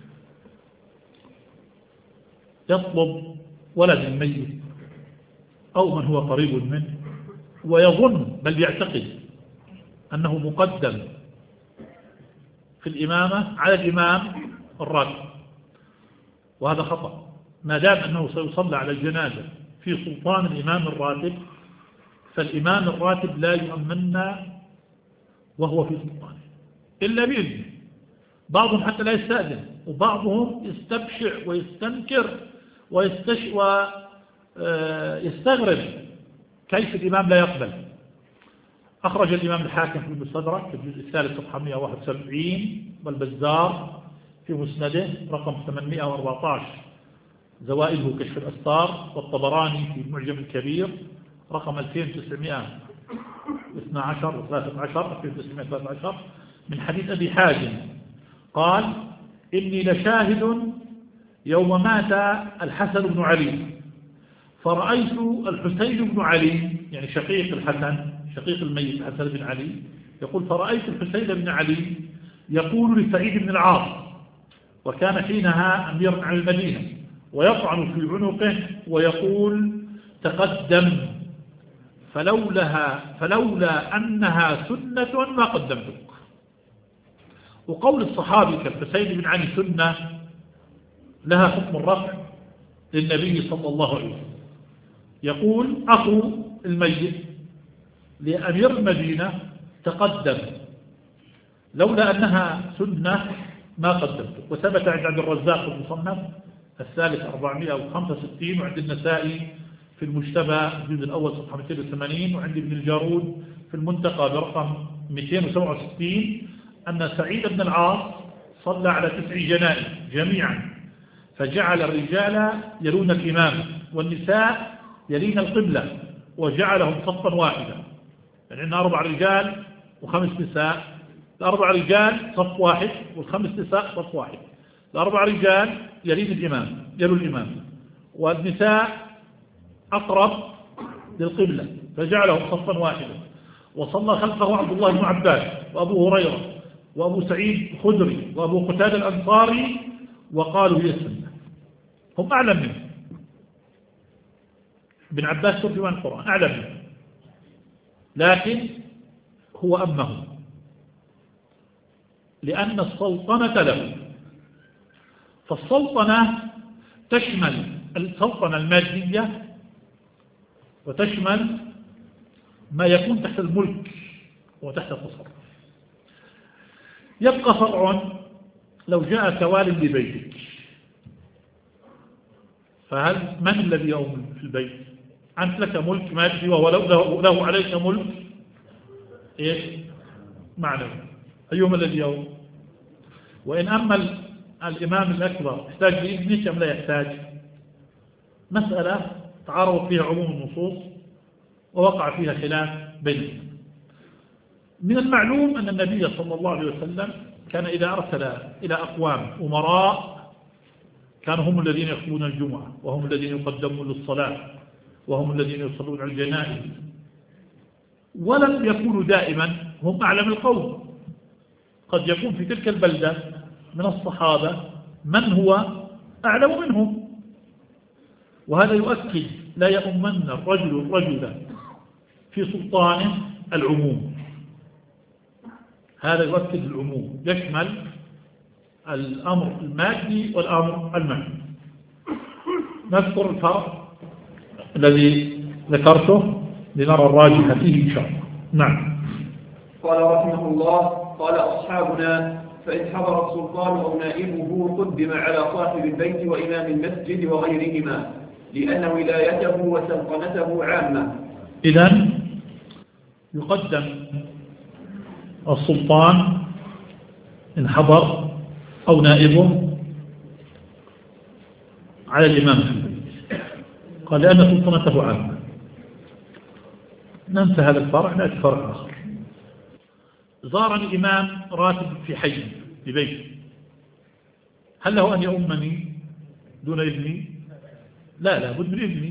يطلب ولد الميت أو من هو قريب منه ويظن بل يعتقد أنه مقدم في الإمامة على الإمام الراتب، وهذا خطأ. ما دام أنه سيصلى على الجنازة في سلطان الإمام الراتب فالإمام الراتب لا يؤمن وهو في سلطانه إلا بإذنه. بعضهم حتى لا يستأذن، وبعضهم يستبشع ويستنكر ويستغرب كيف الإمام لا يقبل. أخرج الإمام الحاكم في المستدرك في الجزء الثالث صفحة 171، والبزار في مسنده رقم 814 زوائده كشف الأستار، والطبراني في المعجم الكبير رقم 2913 من حديث أبي حازم قال: إني لشاهد يوم مات الحسن بن علي فرأيت الحسين بن علي، يعني شقيق الحسن، شقيق الميت الحسن بن علي، يقول: فرأيت الحسين بن علي يقول لسعيد بن العاص، وكان حينها أميرا على المدينة، ويطعن في عنقه ويقول: تقدم، فلولا أنها سنة ما قدمتك. وقول الصحابي كالحسين بن علي سنة لها حكم الرفع للنبي صلى الله عليه وسلم. يقول أخو الميت لأمير المدينة: تقدم، لولا أنها سنة ما قدمتك. وثبت عند عبد الرزاق في المصنف الثالث 465، وعند النسائي في المجتبى الجزء الأول صفحة 280، وعند ابن الجارود في المنتقى برقم 267 أن سعيد بن العاص صلى على 9 جنائز جميعا، فجعل الرجال يلون الإمام والنساء يلين القبلة، وجعلهم صفا واحدا، يعني عندنا 4 رجال و5 نساء، 4 رجال صف واحد وال5 نساء صف واحد، 4 رجال يلون الإمام والنساء أقرب للقبلة فجعلهم صفا واحدا. وصلى خلفه عبد الله بن عباس وأبو هريرة وأبو سعيد الخدري وأبو قتادة الأنصاري، وقالوا هي السنة. هم أعلم منه، ابن عباس ترجمان القرآن أعلم منه، لكن هو أمه لأن السلطنة له. فالسلطنة تشمل السلطنة المادية وتشمل ما يكون تحت الملك وتحت التصرف. يبقى فرع لو جاء كوال لبيتك، فهل من الذي يؤمن في البيت؟ أنت لك ملك مادي ولو له عليك ملك إيش معنوي، أيهما الذي يؤمن؟ وإن أما الإمام الأكبر يحتاج بإذنك أم لا يحتاج؟ مسألة تعارض فيها عموم النصوص ووقع فيها خلاف بينهم. من المعلوم أن النبي صلى الله عليه وسلم كان إذا أرسل إلى أقوام أمراء كانوا هم الذين يخطبون الجمعة، وهم الذين يقدمون للصلاة، وهم الذين يصلون على الجنائز، ولم يكونوا دائما هم أعلم القوم. قد يكون في تلك البلدة من الصحابة من هو أعلم منهم، وهذا يؤكد لا يؤمن الرجل في سلطانه العموم. هذا يؤكد العموم، يشمل الأمر المادي والأمر المعنوي. نذكر الفرق الذي ذكرته لنرى الراجح فيه إن شاء الله. نعم. قال رحمه الله: قال أصحابنا: فإن حضر السلطان أو نائبه قدم على صاحب البيت وإمام المسجد وغيرهما، لأن ولايته وسلطنته عامة. إذن يقدم السلطان إن حضر أو نائبه على الإمام في البيت، قال لأن سلطنته عامة. ننسى هذا الفرع، نأتي فرع آخر. زارني إمام راتب في حي ببيتي، هل له أن يؤمني دون إذني؟ لا بد من إذني.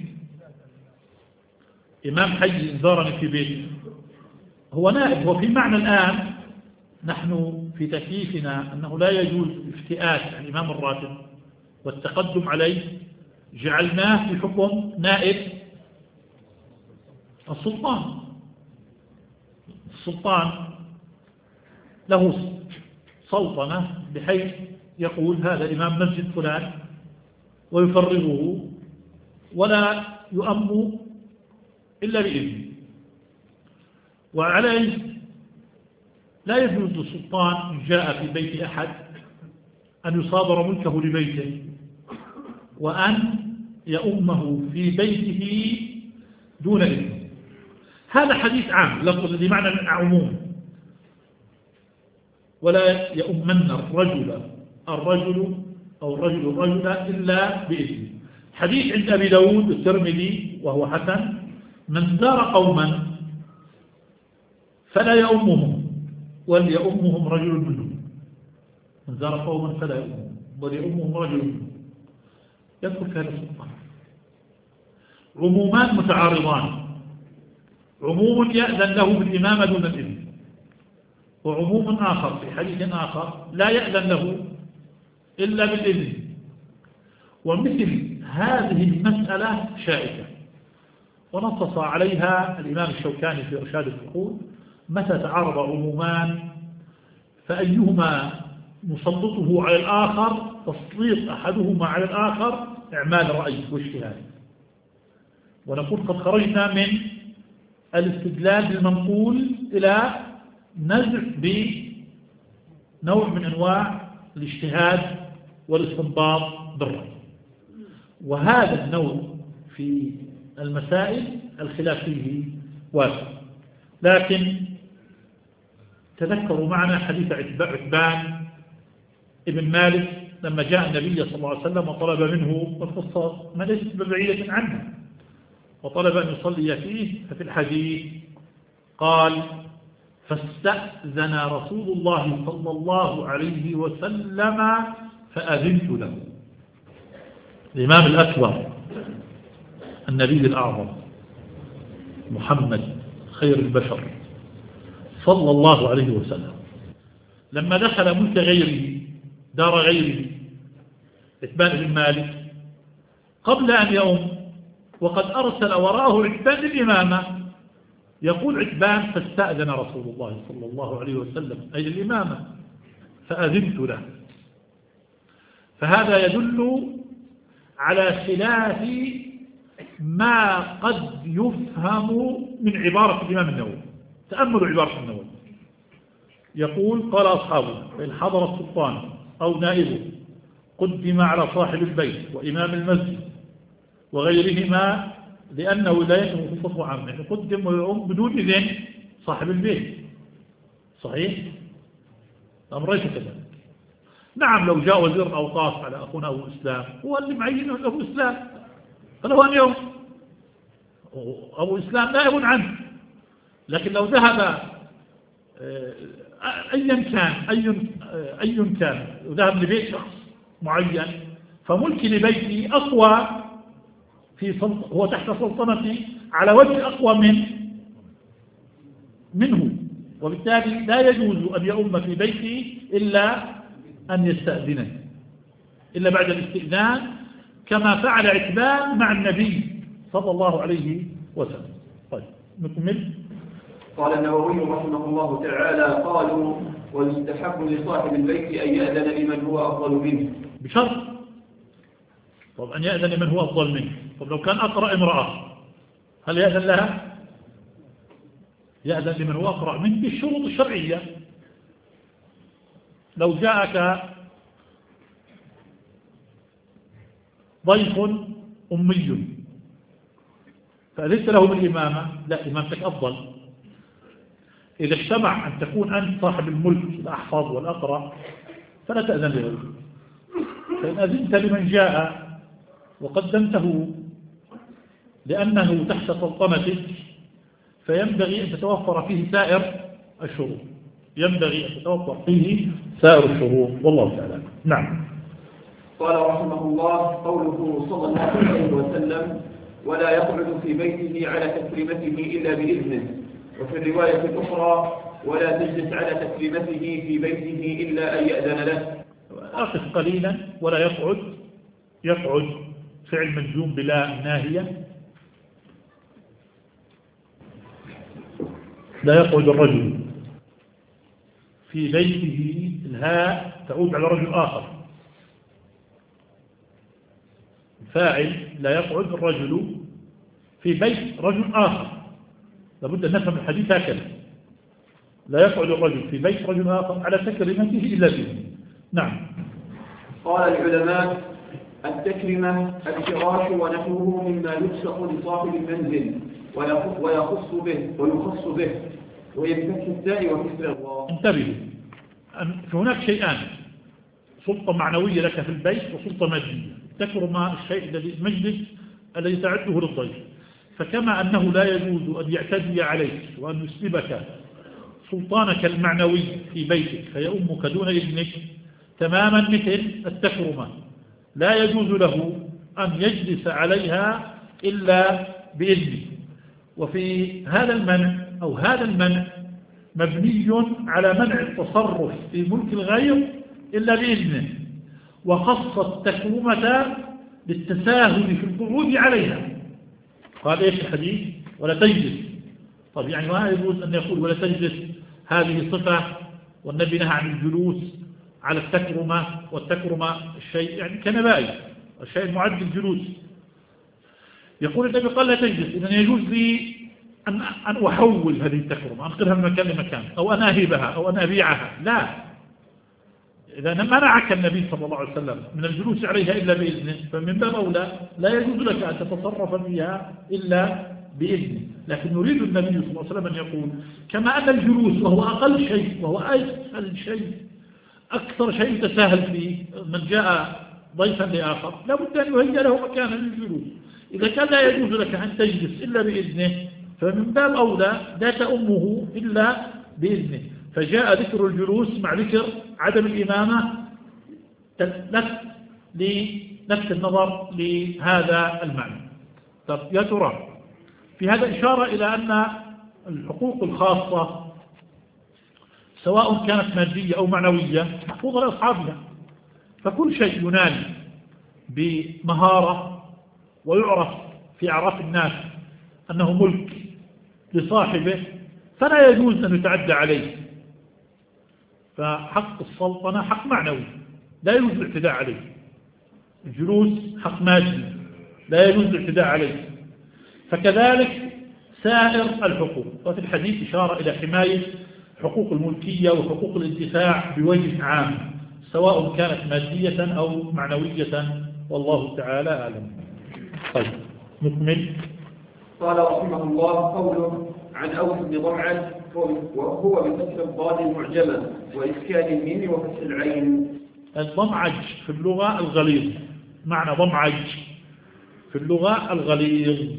إمام حي زارني في بيتي هو نائب. وفي معنى الآن نحن في تكليفنا أنه لا يجوز افتئات الإمام الراتب والتقدم عليه، جعلناه في حكم نائب السلطان. السلطان له سلطنة بحيث يقول هذا إمام مسجد فلان ويفرغه ولا يؤم إلا بإذنه. وعليه لا يجوز للسلطان إن جاء في بيت أحد أن يصادر ملكه لبيته وأن يؤمه في بيته دون إذنه. هذا حديث عام لفظ الذي معنى عموم. ولا يؤمن الرجل إلا بإذنه. حديث عند أبي داود الترمذي وهو حسن: من زار قوما فلا يؤمهم وليؤمهم رجل منهم. من زار قوما فلا يؤمهم وليؤمهم رجل منهم. يذكر هذا السلطان. عمومان متعارضان: عموم يأذن له بالإمامة دون الإذن، وعموم آخر في حديث آخر لا يأذن له إلا بالإذن. ومثل هذه المسألة شائكة، ونصص عليها الإمام الشوكاني في إرشاد الفقود: متى تعارض عمومان فأيهما نسلطه على الآخر تسليط أحدهما على الآخر إعمال رأي واجتهاد. ونقول قد خرجنا من الاستدلال بالمنقول إلى نزع بنوع من أنواع الاجتهاد والاستنباط بالرأي. وهذا النوع في المسائل الخلاف فيه واسع. لكن تذكروا معنا حديث عتبان ابن مالك لما جاء النبي صلى الله عليه وسلم وطلب منه القصة ما ليست ببعيدة عنه، وطلب أن يصلي فيه. ففي الحديث قال: فاستأذن رسول الله صلى الله عليه وسلم فأذنت له. الإمام الأكبر النبي الأعظم محمد خير البشر صلى الله عليه وسلم لما دخل ملك غيره دار غيره عتبان بن مالك قبل أن يؤم، وقد أرسل وراءه عتبان الإمامة، يقول عتبان فاستأذن رسول الله صلى الله عليه وسلم أي الإمامة فأذنت له. فهذا يدل على خلاف ما قد يفهم من عبارة الإمام النووي. تأملوا عبارة النووي، يقول قال أصحابه فإن حضر السلطان أو نائبه قدم على صاحب البيت وإمام المسجد وغيرهما لأنه لا يكون خطوة عامة، يعني قدم ويقوم بدون إذن صاحب البيت. صحيح؟ الأمر ليس كذلك. نعم لو جاء وزير الأوقاف على أخونا أبو إسلام هو اللي معينه أبو إسلام، فله أن يوم أبو إسلام نائب عنه. لكن لو ذهب أي كان وذهب لبيت شخص معين فملك لبيتي أقوى هو تحت سلطنتي على وجه أقوى منه، وبالتالي لا يجوز أن يؤم في بيتي إلا أن يستأذنني، إلا بعد الاستئذان كما فعل عتبان مع النبي صلى الله عليه وسلم. طيب نكمل. قال النووي رحمه الله تعالى قالوا ويستحب لصاحب البيت أن يأذن لمن هو أفضل منه بشرط. طب أن يأذن لمن هو أفضل منه. طب لو كان أقرأ امرأة هل يأذن لها؟ يأذن لمن هو أقرأ منه بالشروط الشرعية. لو جاءك ضيف أمي فأذنت له بالإمامة، لا إمامتك أفضل. إذا اجتمع أن تكون أنت صاحب الملك الأحفظ والأقرأ فلا تأذن له. فإن أذنت لمن جاء وقدمته لأنه تحت سلطنتك فينبغي أن تتوفر فيه سائر الشروط. والله تعالى. نعم. قال رحمه الله قوله صلى الله عليه وسلم ولا يقعد في بيته على تكريمته إلا بإذنه، وفي الرواية الأخرى ولا تجلس على تكريمته في بيته إلا أن يأذن له. أقف قليلا. ولا يقعد فعل مجزوم بلا ناهية. لا يقعد الرجل في بيته، الهاء تعود على رجل آخر. فاعل لا يقعد الرجل في بيت رجل آخر. لابد أن نفهم الحديث هكذا. لا يقعد الرجل في بيت رجل آخر على تكريمته إلا بإذنه. نعم. قال العلماء التكريمة الفراش ونحوه مما يلصق لصاحب المنزل ويخص به ويفتح التاء وكسر الله. انتبهوا، هناك شيئان: سلطة معنوية لك في البيت وسلطة مادية. تكرم الشيء المجلس الذي تعده للضيف. فكما أنه لا يجوز أن يعتدي عليك وأن يسلبك سلطانك المعنوي في بيتك فيؤمك دون إذنك، تماما مثل التكرمة لا يجوز له أن يجلس عليها إلا بإذنه. وفي هذا المنع مبني على منع التصرف في ملك الغير إلا بإذنه، وخص التكرمة للتساهل في القعود عليها. قال إيش الحديث؟ ولا تجلس. طب يعني ما يجوز أن يقول ولا تجلس هذه صفة، والنبي نهى عن الجلوس على التكرمة، والتكرمة الشيء يعني كنبائي، الشيء المعد للجلوس. يقول النبي قال لا تجلس، إذن يجوز لي أن أحول هذه التكرمة، أنقلها من مكان لمكان، أو أن أهبها أو أن أبيعها. لا، إذا منعك النبي صلى الله عليه وسلم من الجلوس عليها إلا بإذنه، فمن باب أولى لا يجوز لك أن تتصرف فيها إلا بإذنه. لكن يريد النبي صلى الله عليه وسلم أن يقول كما أن الجلوس وهو أقل شيء وهو أسهل شيء أكثر شيء تساهل فيه، من جاء ضيفا لآخر لا بد أن يهيأ له مكانا للجلوس. إذا كان لا يجوز لك أن تجلس إلا بإذنه، فمن باب أولى لا تأمه إلا بإذنه. فجاء ذكر الجلوس مع ذكر عدم الإمامة لنفس النظر لهذا المعنى. طب يا ترى في هذا إشارة إلى أن الحقوق الخاصة سواء كانت مادية أو معنوية محفوظة لأصحابها، فكل شيء ينال بمهارة ويعرف في أعراف الناس أنه ملك لصاحبه فلا يجوز أن يتعدى عليه. فحق السلطنة حق معنوي لا يجوز الاعتداء عليه، الجلوس حق مادي لا يجوز الاعتداء عليه، فكذلك سائر الحقوق. وفي الحديث إشارة إلى حماية حقوق الملكية وحقوق الانتفاع بوجه عام سواء كانت مادية أو معنوية، والله تعالى أعلم. طيب نكمل. قال رحمه الله: قوله عن أوس بن ضمعج وهو بفتح الضاد المعجمة وإسكان الميم وفتح العين. الضمعج في اللغة الغليظ، معنى ضمعج في اللغة الغليظ.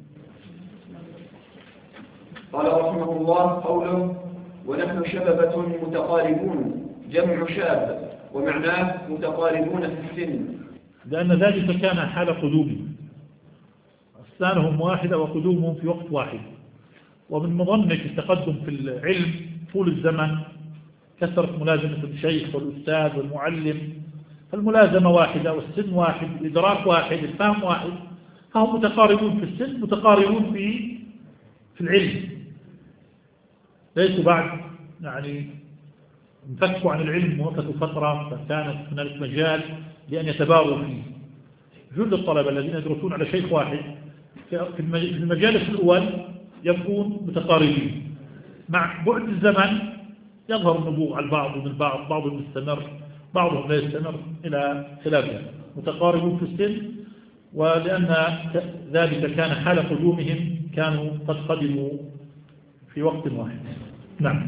قال رحمه الله: قوله ونحن شببة متقاربون جمع شاب ومعناه متقاربون في السن، لأن ذلك كان حال قدومهم، أسنانهم واحدة وقدومهم في وقت واحد. ومن مظنة التقدم في العلم طول الزمن كثرة ملازمة الشيخ والأستاذ والمعلم، فالملازمة واحدة والسن واحد، الإدراك واحد، الفهم واحد، فهم متقاربون في السن متقاربون في العلم، ليسوا بعد يعني انفكوا عن العلم ووقتوا فترة فكانت هناك مجال لأن يتباغوا فيه. جل الطلبة الذين يدرسون على شيخ واحد في المجالس الأول يكون متقاربين، مع بعد الزمن يظهر النبوغ على البعض من البعض، بعضهم يستمر بعضهم لا يستمر إلى خلافه، متقاربون في السن. ولأن ذلك كان حال قدومهم كانوا قد قدموا في وقت واحد. نعم.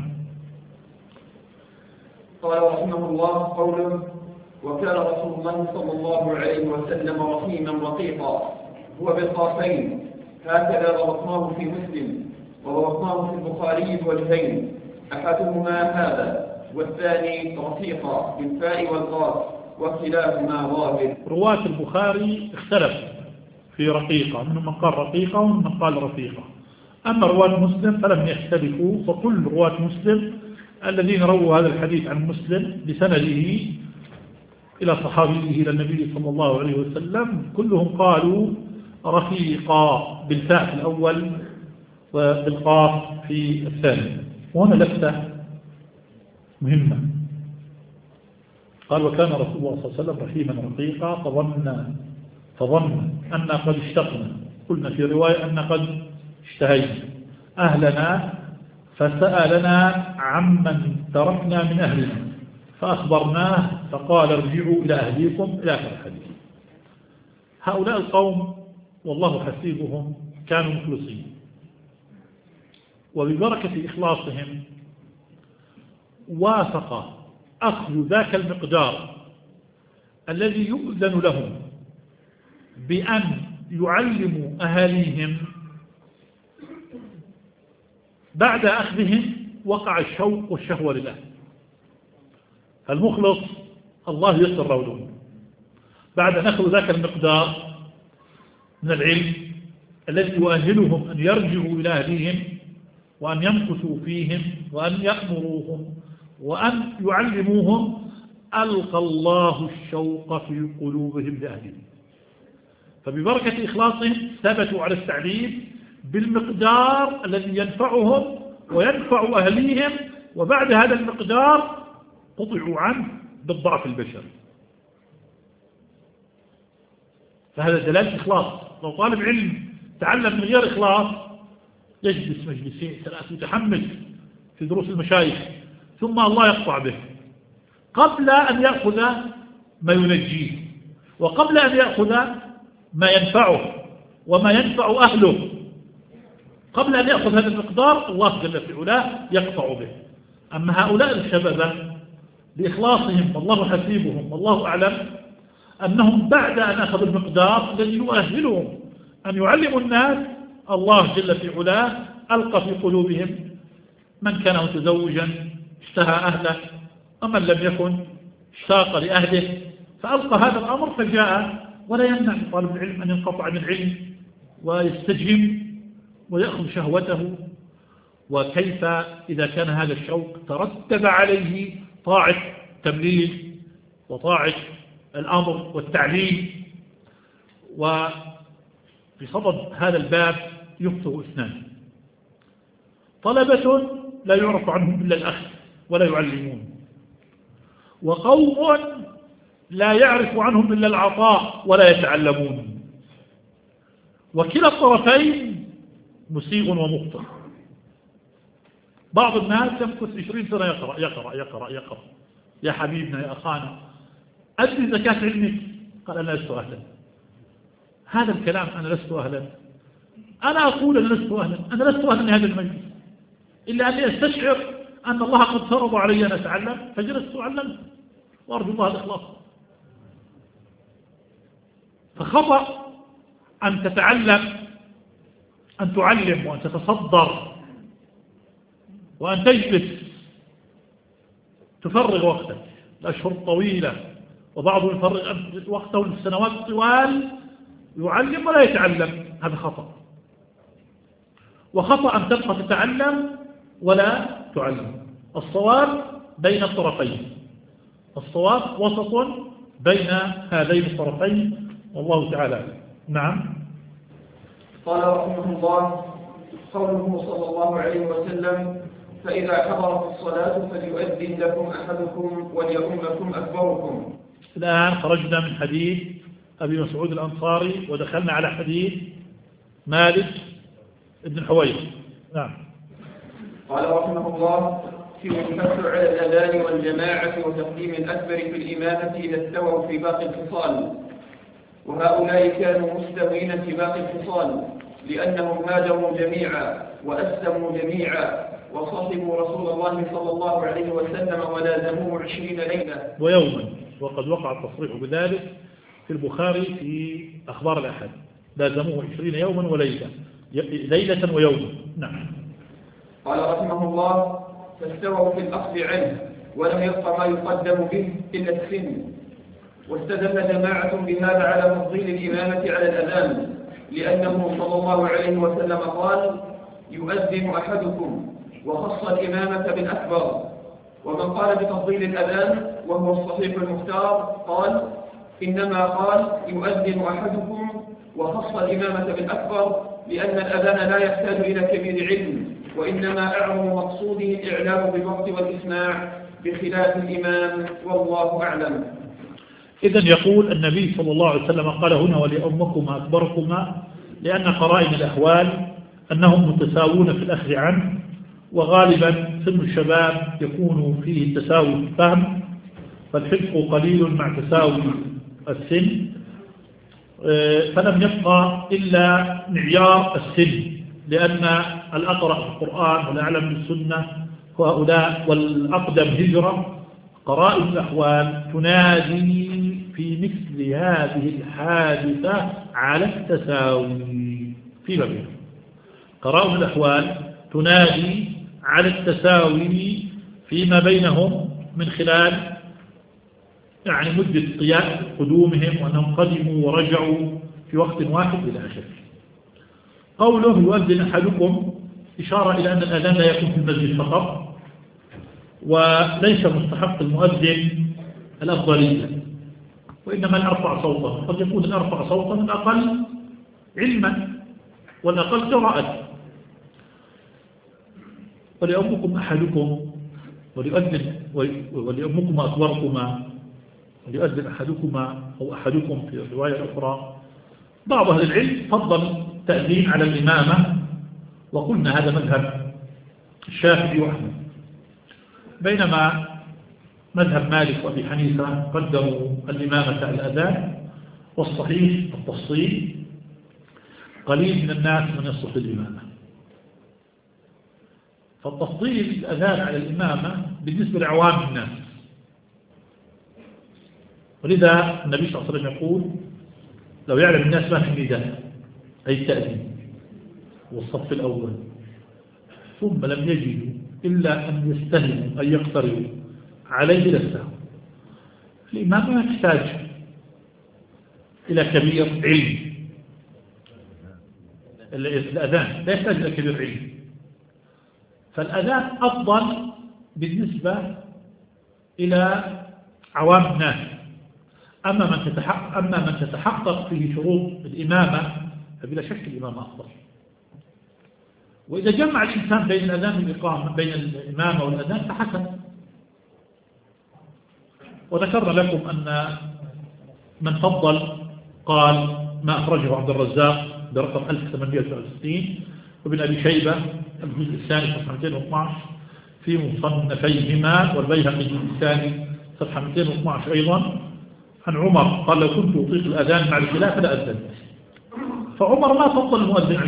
قال رحمه الله: قوله وكان رسول الله صلى الله عليه وسلم رحيما رقيقا هو بالقافين، هكذا ضبطناه في مسلم وضبطناه في البخاري بوجهين، أحدهما هذا والثاني رفيقا بالفاء والقاف وكلاهما ظاهر. رواة البخاري اختلفوا في رقيقة، منهم من قال رقيقة ومن من قال رفيقة. أما رواة مسلم فلم يختلفوا، فكل رواة مسلم الذين رووا هذا الحديث عن مسلم بسنده إلى صحابيه إلى النبي صلى الله عليه وسلم كلهم قالوا رفيقا بالفاء في الأول وبالقاف في الثاني. وهنا لفتة مهمة، قال وكان رسول الله صلى الله عليه وسلم رحيما رقيقا فظن أن قد اشتقنا، قلنا في رواية أن قد اشتهينا أهلنا فسألنا عمن تركنا من أهلنا فأخبرناه فقال ارجعوا إلى أهليكم إلى آخر الحديث. هؤلاء القوم والله حسيبهم كانوا مخلصين، وببركة إخلاصهم وافق أخذ ذاك المقدار الذي يؤذن لهم بأن يعلموا أهاليهم. بعد أخذهم وقع الشوق والشهوة لله، المخلص الله يسر له بعد أن أخذوا ذاك المقدار من العلم الذي يؤهلهم أن يرجعوا إلى أهليهم وأن يمكثوا فيهم وأن يأمروهم وأن يعلموهم، ألقى الله الشوق في قلوبهم لأهلهم، فببركة إخلاصهم ثبتوا على التعليم بالمقدار الذي ينفعهم وينفع أهليهم، وبعد هذا المقدار قطعوا عنه بالضعف البشري. فهذا دلالة إخلاص. لو طالب علم تعلم من غير إخلاص يجلس مجلسين ثلاث متحمس في دروس المشايخ ثم الله يقطع به قبل أن يأخذ ما ينجيه وقبل أن يأخذ ما ينفعه وما ينفع أهله، قبل أن يأخذ هذا المقدار الله جل في علاه يقطع به. أما هؤلاء الشباب بإخلاصهم والله حسيبهم والله أعلم أنهم بعد أن أخذوا المقدار الذي يؤهلهم أن يعلموا الناس، الله جل في علاه ألقى في قلوبهم من كان متزوجا اشتهى أهله ومن لم يكن اشتاق لأهله، فألقى هذا الأمر فجاء. ولا يمنع طالب العلم أن ينقطع عن العلم ويستجم ويأخذ شهوته، وكيف إذا كان هذا الشوق ترتب عليه طاعة تبليغ وطاعة الأمر والتعليم. وبصدد هذا الباب يخطئ اثنان، طلبة لا يعرف عنهم إلا الأخذ ولا يعلمون، وقوم لا يعرف عنهم إلا العطاء ولا يتعلمون. وكلا الطرفين مسيء ومخطئ. بعض الناس يمكث 20 سنة يقرأ يقرأ يقرأ يقرأ. يا حبيبنا يا أخانا أدري زكاة علمك، قال أنا لست أهلا. هذا الكلام أنا لست أهلا. أنا أقول أنا لست أهلا، أنا لست أهلا لهذا المجلس، إلا أني أستشعر أن الله قد فرض علي أن أتعلم فجلست أعلم، وأرجو الله الإخلاص. فخطأ أن تتعلم، أن تعلم وأن تتصدر وأن تجلس تفرغ وقتك الأشهر الطويلة، وبعضهم يفرغ وقته للسنوات الطوال يعلم ولا يتعلم، هذا خطأ. وخطأ أن تبقى تتعلم ولا تعلم. الصواب بين الطرفين، الصواب وسط بين هذين الطرفين، والله تعالى. نعم. قال رحمه الله: قوله صلى الله عليه وسلم: فإذا حضرت الصلاة فليؤذن لكم أحدكم وليؤمكم أكبركم. الآن خرجنا من حديث أبي مسعود الأنصاري ودخلنا على حديث مالك بن الحويرث. نعم. قال رحمه الله: في الحث على الأذان والجماعة وتقديم الأكبر في الإمامة إذا استووا في باقي الخصال، وهؤلاء كانوا مستوين في باقي الخصال لأنهم هاجروا جميعا وأسلموا جميعا وصحبوا رسول الله صلى الله عليه وسلم ولازموه 20 ليلة ويوما، وقد وقع التصريح بذلك في البخاري في أخبار الأحد، لازموه 20 يوما وليلة، ليلة ويوما. نعم. قال رحمه الله: فاستووا في الأخذ عنه ولم يبق ما يقدم به إلا السن. واستدل جماعة بهذا على تفضيل الإمامة على الأذان، لأنه صلى الله عليه وسلم قال: يؤذن أحدكم، وخص الإمامة بالأكبر. ومن قال بتفضيل الأذان وهو الصحيح المختار قال: إنما قال يؤذن أحدكم وخص الإمامة بالأكبر لأن الأذان لا يحتاج إلى كبير علم، وإنما أعظم مقصوده الإعلام بالوقت والإسماع بخلاف الإمام، والله أعلم. إذن يقول النبي صلى الله عليه وسلم قال هنا وليؤمكما أكبركما، لأن قرائن الأحوال أنهم متساوون في الأخذ عنه، وغالبا سن الشباب يكون فيه التساوي في الفهم، فالحفظ قليل مع تساوي السن، فلم يبقى إلا معيار السن، لأن الأقرأ في القرآن والأعلم بالسنة وهؤلاء والأقدم هجرة. قرائن الأحوال تنادي في مثل هذه الحادثة على التساوي في بابها. قرائن الأحوال تنادي على التساوي فيما بينهم من خلال يعني مدة قدومهم، وأنهم قدموا ورجعوا في وقت واحد إلى آخره. قوله يؤذن أحدكم إشارة إلى أن الأذان لا يكون في المسجد فقط، وليس مستحق المؤذن الأفضلية، وإنما الأرفع صوتا. قد يكون الأرفع صوتا الأقل علما والأقل قراءة. وليؤمكم أحدكم وليؤمكم أكبركما، وليؤذن أحدكما أو أحدكم في الرواية الأخرى. بعض أهل العلم فضل التأذين على الإمامة، وقلنا هذا مذهب الشافعي وأحمد، بينما مذهب مالك وأبي حنيفة قدموا الإمامة على الأذان، والصحيح التفصيل. قليل من الناس من يصلح الإمامة، فالتفضيل الأذان على الإمامة بالنسبة لعوام الناس. ولذا النبي صلى الله عليه وسلم يقول لو يعلم الناس ما في النداء أي التأذين والصف الأول ثم لم يجدوا إلا أن يستهلوا أن يقتربوا عليه لاستهوا. الإمام ما يحتاج إلى كبير علم، الأذان لا يحتاج إلى كبير علم، فالأذان أفضل بالنسبة إلى عوام الناس. أما من تتحقق فيه شروط الإمامة فبلا شك الإمامة أفضل. وإذا جمع الإنسان بين الأذان والإقامة بين الإمامة والأذان فحسن. وذكرنا لكم أن من فضل قال ما أخرجه عبد الرزاق برقم 1869 وابن أبي شيبة الجزء الثاني صفحة 212 في مصنفيهما، والبيهقي الجزء الثاني صفحة 212 أيضا، عن عمر قال لو كنت أطيق الأذان مع الخلاف لأذنت. فعمر ما فضل المؤذن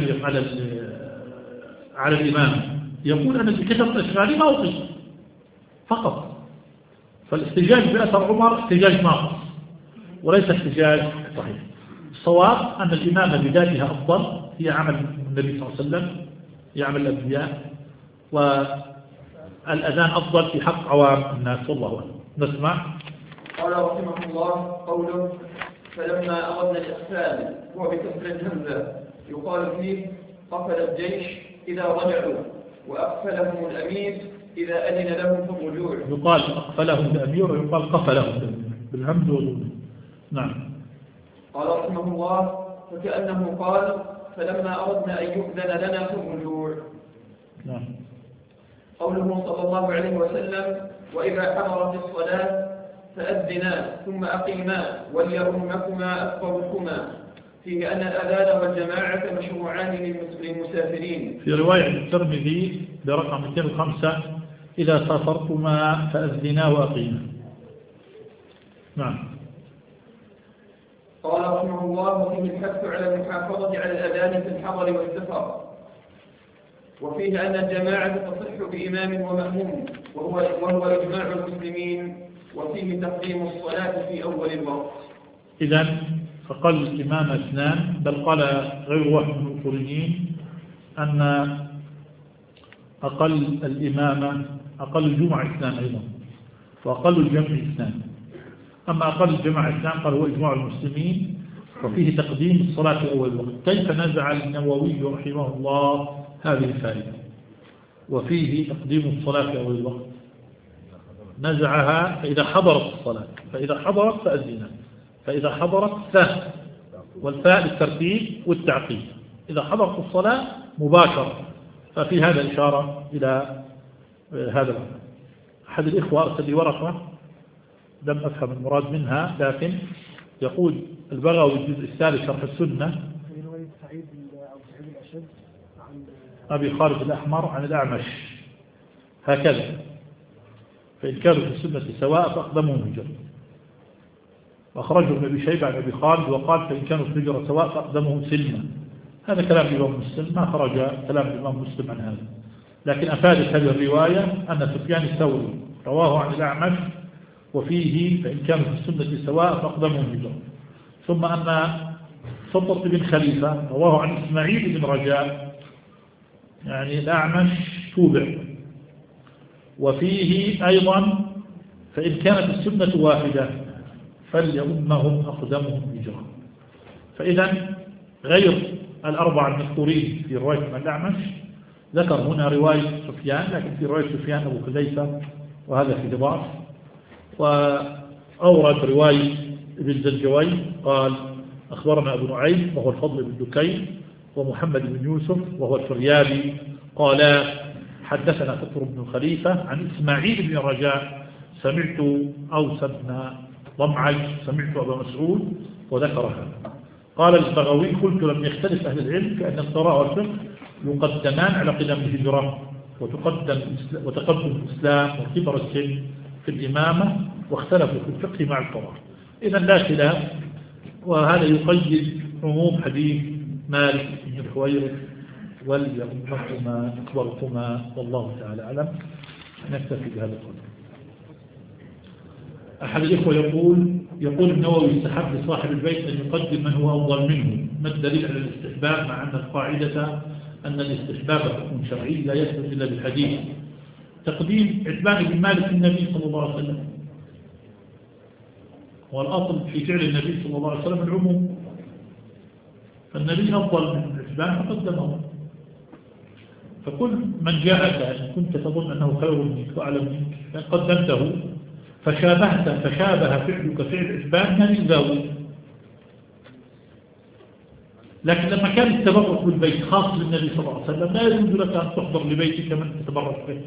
على الإمام، يقول أنا بكثرة أشغالي ما أطيق فقط. فالاحتجاج بأثر عمر احتجاج ناقص وليس احتجاج صحيح. الصواب أن الإمامة بذاتها أفضل، هي عمل النبي صلى الله عليه وسلم، هي عمل الأنبياء، والأذان أفضل في حق عوام الناس. والله أعلم. نسمع. قال رحمه الله قوله فلما أردنا الإقفال هو بكسر الهمزة يقال فيه قفل الجيش إذا رجعوا، وأقفلهم الأمير إذا أذن لهم في الرجوع. يقال أقفلهم الأمير ويقال قفلهم بالهمز والنون. نعم. قال رحمه الله فكأنه قال فلما أردنا أن يؤذن لنا في الرجوع. نعم. قوله صلى الله عليه وسلم وإذا حضرت الصلاة فأذنا ثم أقيما وليؤمكما أكبركما، فيه أن الأذان والجماعة مشروعان للمسافرين. في رواية الترمذي برقم 205 إذا سافرتما فأذنا وأقيما. نعم. قال رحمه الله وفيه الحث على المحافظة على الأذان في الحضر والسفر، وفيه أن الجماعة تصح بإمام ومأموم وهو إجماع المسلمين، وفيه تقديم الصلاة في أول الوقت. إذن فقال الإمام اثنان، بل قال غير واحد من الأصوليين أن أقل الإمامة أقل الجمعة اثنان أيضا، وأقل الجمع اثنان. أما أقل الجمع اثنان قال هو إجماع المسلمين، وفيه تقديم الصلاة في أول الوقت. كيف نزع النووي رحمه الله هذه الفائدة وفيه تقديم الصلاة في أول الوقت؟ نزعها فإذا حضرت الصلاة، فإذا حضرت فأذنا، فإذا حضرت فاء، والفاء للترتيب والتعقيب، إذا حضرت الصلاة مباشرة. ففي هذا إشارة إلى هذا الأمر. أحد الإخوة أرسل لي ورقة لم أفهم المراد منها، لكن يقول البغوي الجزء الثالث شرح السنة أبي خالد الأحمر عن الأعمش هكذا، فإن كانوا في السنة سواء فأقدمهم هجرة. وأخرجه ابن أبي شيبة عن أبي خالد وقال فإن كانوا في الهجرة سواء فأقدمهم سلما. هذا كلام الإمام مسلم، ما خرج كلام الإمام مسلم عن هذا، لكن أفادت هذه الرواية أن سفيان الثوري رواه عن الأعمش وفيه فإن كانوا في السنة سواء فأقدمهم هجرة. ثم أن سطر بن خليفة رواه عن إسماعيل بن رجاء، يعني الأعمش توبع، وفيه أيضا فإن كانت السنة واحدة فليؤمهم أقدمهم هجرة. فإذا غير الأربعة المذكورين في رواية من الأعمش ذكر هنا رواية سفيان، لكن في رواية سفيان أبو خزيفة وهذا في ضعف. وأورد رواية ابن الزنجوي قال أخبرنا أبو نعيم وهو الفضل بن دكين ومحمد بن يوسف وهو الفريابي قال حدثنا فطر بن خليفة عن إسماعيل بن رجاء سمعت أوس بن ضمعج سمعت أبا مسعود وذكر هذا. قال البغوي قلت لم يختلف أهل العلم في أن القراءة والفقه يقدمان على قدم الهجرة وتقدم الإسلام وكبر السن في الإمامة، واختلفوا في الفقه مع القراءة. إذن لا خلاف، وهذا يقيد عموم حديث مالك بن الحويرث وليؤمكما أكبركما، والله تعالى أعلم. نكتفي بهذا القدر. أحد الإخوة يقول النووي يستحب لصاحب البيت أن يقدم من هو أفضل منه، ما الدليل على الاستحباب مع أن القاعدة أن الاستحباب حكم شرعي لا يثبت إلا بالحديث؟ تقديم عتبان بن مالك النبي صلى الله عليه وسلم، والأصل في فعل النبي صلى الله عليه وسلم العموم، فالنبي أفضل من عتبان فقدمه. فكل من جاءك إن كنت تظن أنه خير منك وأعلم منك قدمته فشابه فعلك فعل عتبان من الزاوية. لكن لما كان التبرك بالبيت خاص بالنبي صلى الله عليه وسلم لا يجوز لك أن تحضر لبيتك من تتبرك به.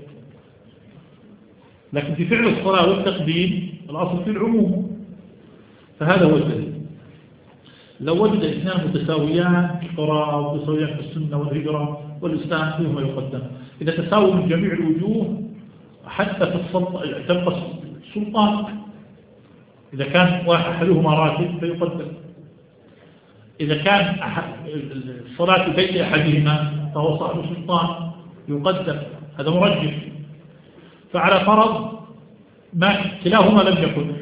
لكن في فعل الصلاة والتقديم الأصل في العموم، فهذا هو الدليل. لو وجد اثنان متساويان في القراءة ومتساويان في السنة والهجرة والإسلام فيهما يقدم. إذا تساووا من جميع الوجوه حتى في تبقى السلطان، إذا كان أحدهما راتب فيقدم، إذا كان الصلاة بيت أحدهما فهو صاحب سلطان يقدم، هذا مرجح. فعلى فرض ما كلاهما لم يكن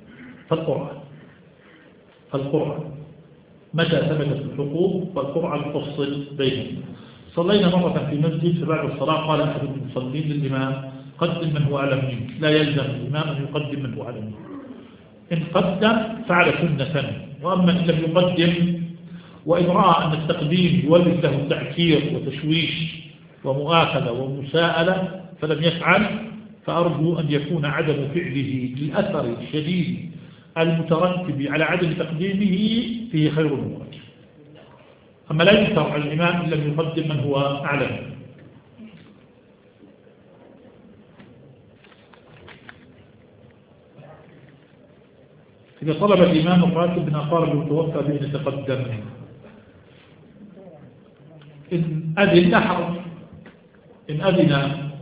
فالقرآن متى ثبتت الحقوق فالقرآن تفصل بينهم. صلينا مرة في مسجد فبعد الصلاة قال أحد المصلين للإمام قدم من هو أعلم منك، لا يلزم الإمام أن يقدم من هو أعلم منك، إن قدم فعل سنة، وأما إن لم يقدم وإن رأى أن التقديم يولد له تعكير وتشويش ومؤاخذة ومساءلة فلم يفعل، فأرجو أن يكون عدم فعله للأثر الشديد المترتب على عدم تقديمه فيه خير الأمور. أما لا ينكر على الإمام إن لم يقدم من هو أعلم. إذا طلب الإمام الراتب من أقارب المتوفى بأن يتقدم، إن أذن لا حرج، إن أذن.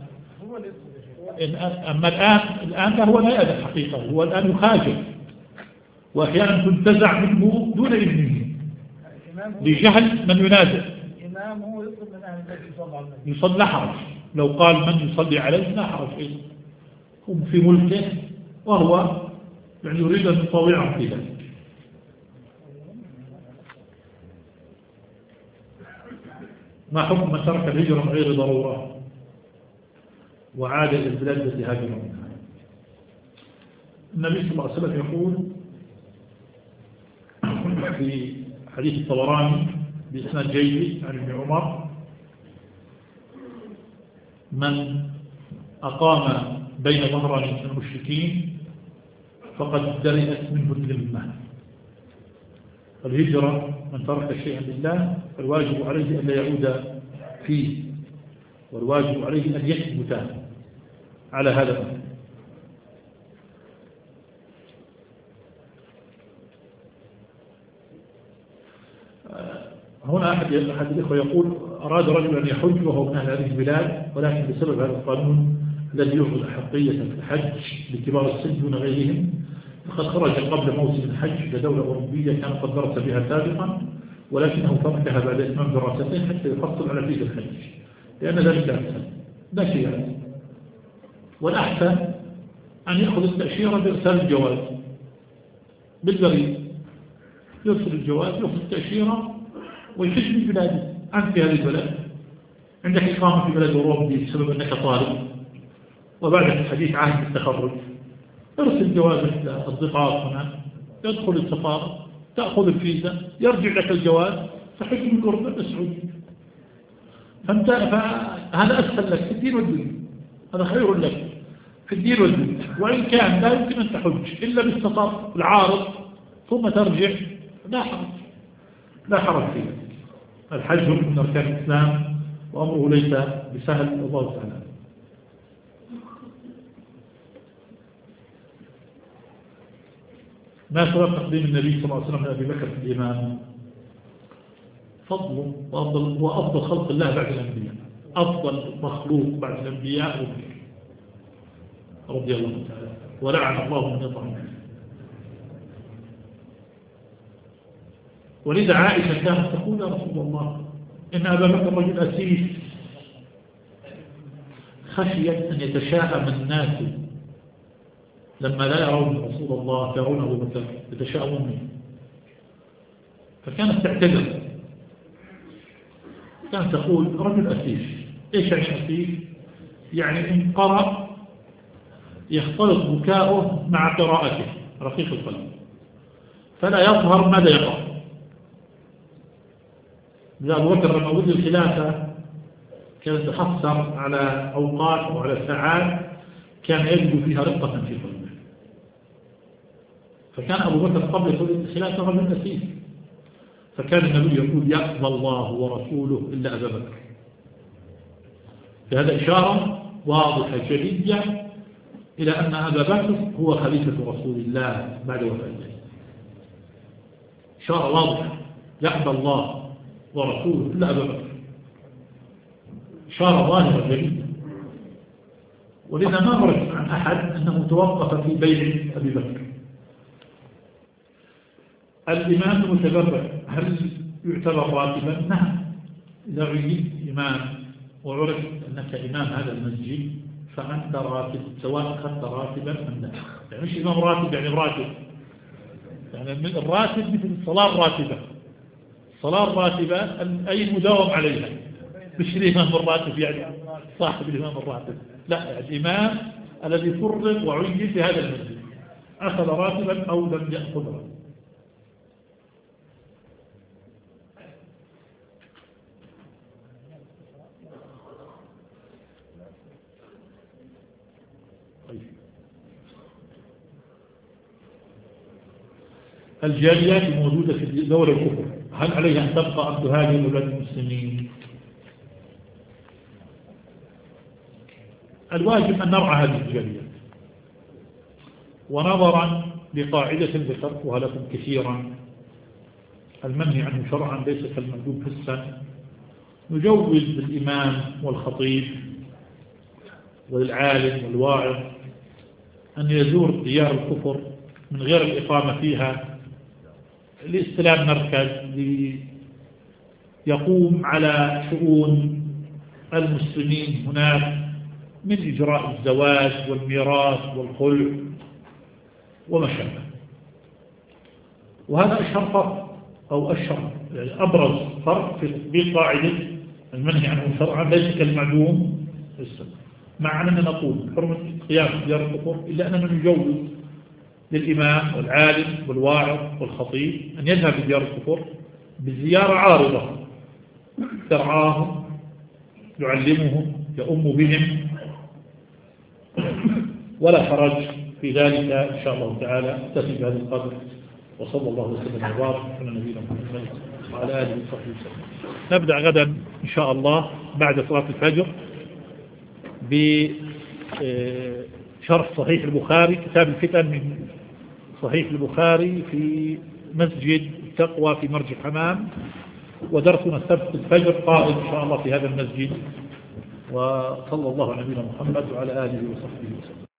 أما الآن فهو لا يأذن حقيقة، هو الآن يخاجر، وأحيانا تنتزع منه دون إذنه لجهل من ينازع. الإمام هو يطلب من أهل البيت يصلي على النبي، يصلي لا حرج، لو قال من يصلي عليه لا حرج، هم في ملكه وهو يعني يريد أن يطاوعهم في ذلك. ما حكم من ترك الهجرة من غير ضرورة وعاد إلى البلاد التي هاجر منها؟ النبي صلى الله عليه وسلم يقول في حديث الطبراني بإسناد جيد عن ابن عمر: من أقام بين ظهراني من المشركين فقد درئت منه الذمة. الهجرة من ترك شيئا لله فالواجب عليه أن لا يعود فيه، والواجب عليه أن يثبت على هذا الأمر. هنا أحد الإخوة يقول: أراد رجل أن يحج وهو من أهل هذه البلاد، ولكن بسبب هذا القانون الذي يعطي أحقية في الحج لكبار السن دون غيرهم، فقد خرج قبل موسم الحج إلى دولة أوروبية كان قد درس بها سابقا، ولكنه تركها بعد إتمام دراسته حتى يحصل على فيزا الحج، لأن ذلك أحسن لا شيء يعني. والأحسن أن يأخذ التأشيرة بإرسال الجواز بالبريد، يرسل الجواز يأخذ التأشيرة ويحج من بلاده. أنت في هذه البلد عندك إقامة في بلد أوروبي بسبب أنك طالب، وبعد الحديث عهد التخرج ارسل جوازك لأصدقائك هنا، يدخل السفارة تأخذ الفيزا يرجع لك الجواز تحج من قرب السعودية. فهذا أسهل لك في الدين والدنيا، هذا خير لك في الدين والدنيا. وإن كان لا يمكن أن تحج إلا بالسفر العارض ثم ترجع لا حرج فيه. الحج من أركان الإسلام وأمره ليس بسهل، والله تعالى. ما سبب تقديم النبي صلى الله عليه وسلم لأبي بكر في الإمام؟ فضله وأفضل خلق الله بعد الأنبياء، أفضل مخلوق بعد الأنبياء أبو بكر رضي الله تعالى، ولعن الله من يطعن. ولذا عائشة كانت تقول: يا رسول الله إن أبا بكر رجل أسيس، خشيت أن يتشاءم الناس لما لا يرون رسول الله يرون أبو بكر يتشاءمون منه، فكانت تعتذر، كانت تقول: رجل أسيس. إيش يعني أسيس؟ يعني إن قرأ يختلط بكاؤه مع قراءته، رقيق القلب، فلا يظهر ماذا يقرأ. إذا أبو بكر لما ولي الخلافة كان يتحسر على أوقات وعلى ساعات كان يجد فيها رقة في قلبه، فكان أبو بكر قبل ولي الخلافة رجل أسيس، فكان النبي يقول يأبى الله ورسوله إلا أبا بكر. فهذا إشارة واضحة جلية إلى أن أبا بكر هو خليفة رسول الله بعد وفاته. إشارة واضحة، يأبى الله ورسوله إلا أبا بكر، إشارة ظاهرة جلية. ولذا ما ورد عن أحد أنه توقف في بيت أبي بكر. الإمام المتبرع هل يعتبر راتبا؟ نعم، إذا عينت إمام وعرف أنك إمام هذا المسجد فأنت راتب، سواء أخذت راتبا أم لا. يعني مش إمام راتب يعني راتب، يعني الراتب مثل الصلاة الراتبة. الصلاة الراتبة أي مداوم عليها، مش الإمام الراتب يعني صاحب الإمام الراتب، لا، الإمام الذي فرغ وعين في هذا المسجد أخذ راتبا أو لم يأخذ راتبا. الجاليات الموجودة في دولة الكفر هل عليها أن تبقى أم تهاجر بلاد المسلمين؟ الواجب أن نرعى هذه الجاليات، ونظرا لقاعدة ذكرتها لكم كثيرا، المنهي عنه شرعا ليس كالمندوب حسا، نجوز للإمام والخطيب والعالم والواعظ أن يزور ديار الكفر من غير الإقامة فيها لاستلام مركز ليقوم على شؤون المسلمين هناك من إجراء الزواج والميراث والخلع وما شابه. وهذا أشهر فرق أو أشهر يعني أبرز فرق في تطبيق قاعدة المنهي عنه شرعا ليس كالمعدوم السنة، مع أننا نقول حرمة قيام ديار الكفر إلا أننا نجوز للإمام والعالم والواعظ والخطيب أن يذهب لديار الكفر بزيارة عارضة ترعاهم، يعلمهم، يؤم بهم، ولا حرج في ذلك إن شاء الله تعالى. أكتفي بهذا القدر، وصلى الله وسلم وبارك على نبينا محمد وعلى آله وصحبه وسلم. نبدأ غدا إن شاء الله بعد صلاة الفجر بشرح صحيح البخاري، كتاب الفتن من صحيح البخاري في مسجد التقوى في مرج الحمام، ودرسنا السبت الفجر قائم إن شاء الله في هذا المسجد. وصلى الله على نبينا محمد وعلى آله وصحبه وسلم.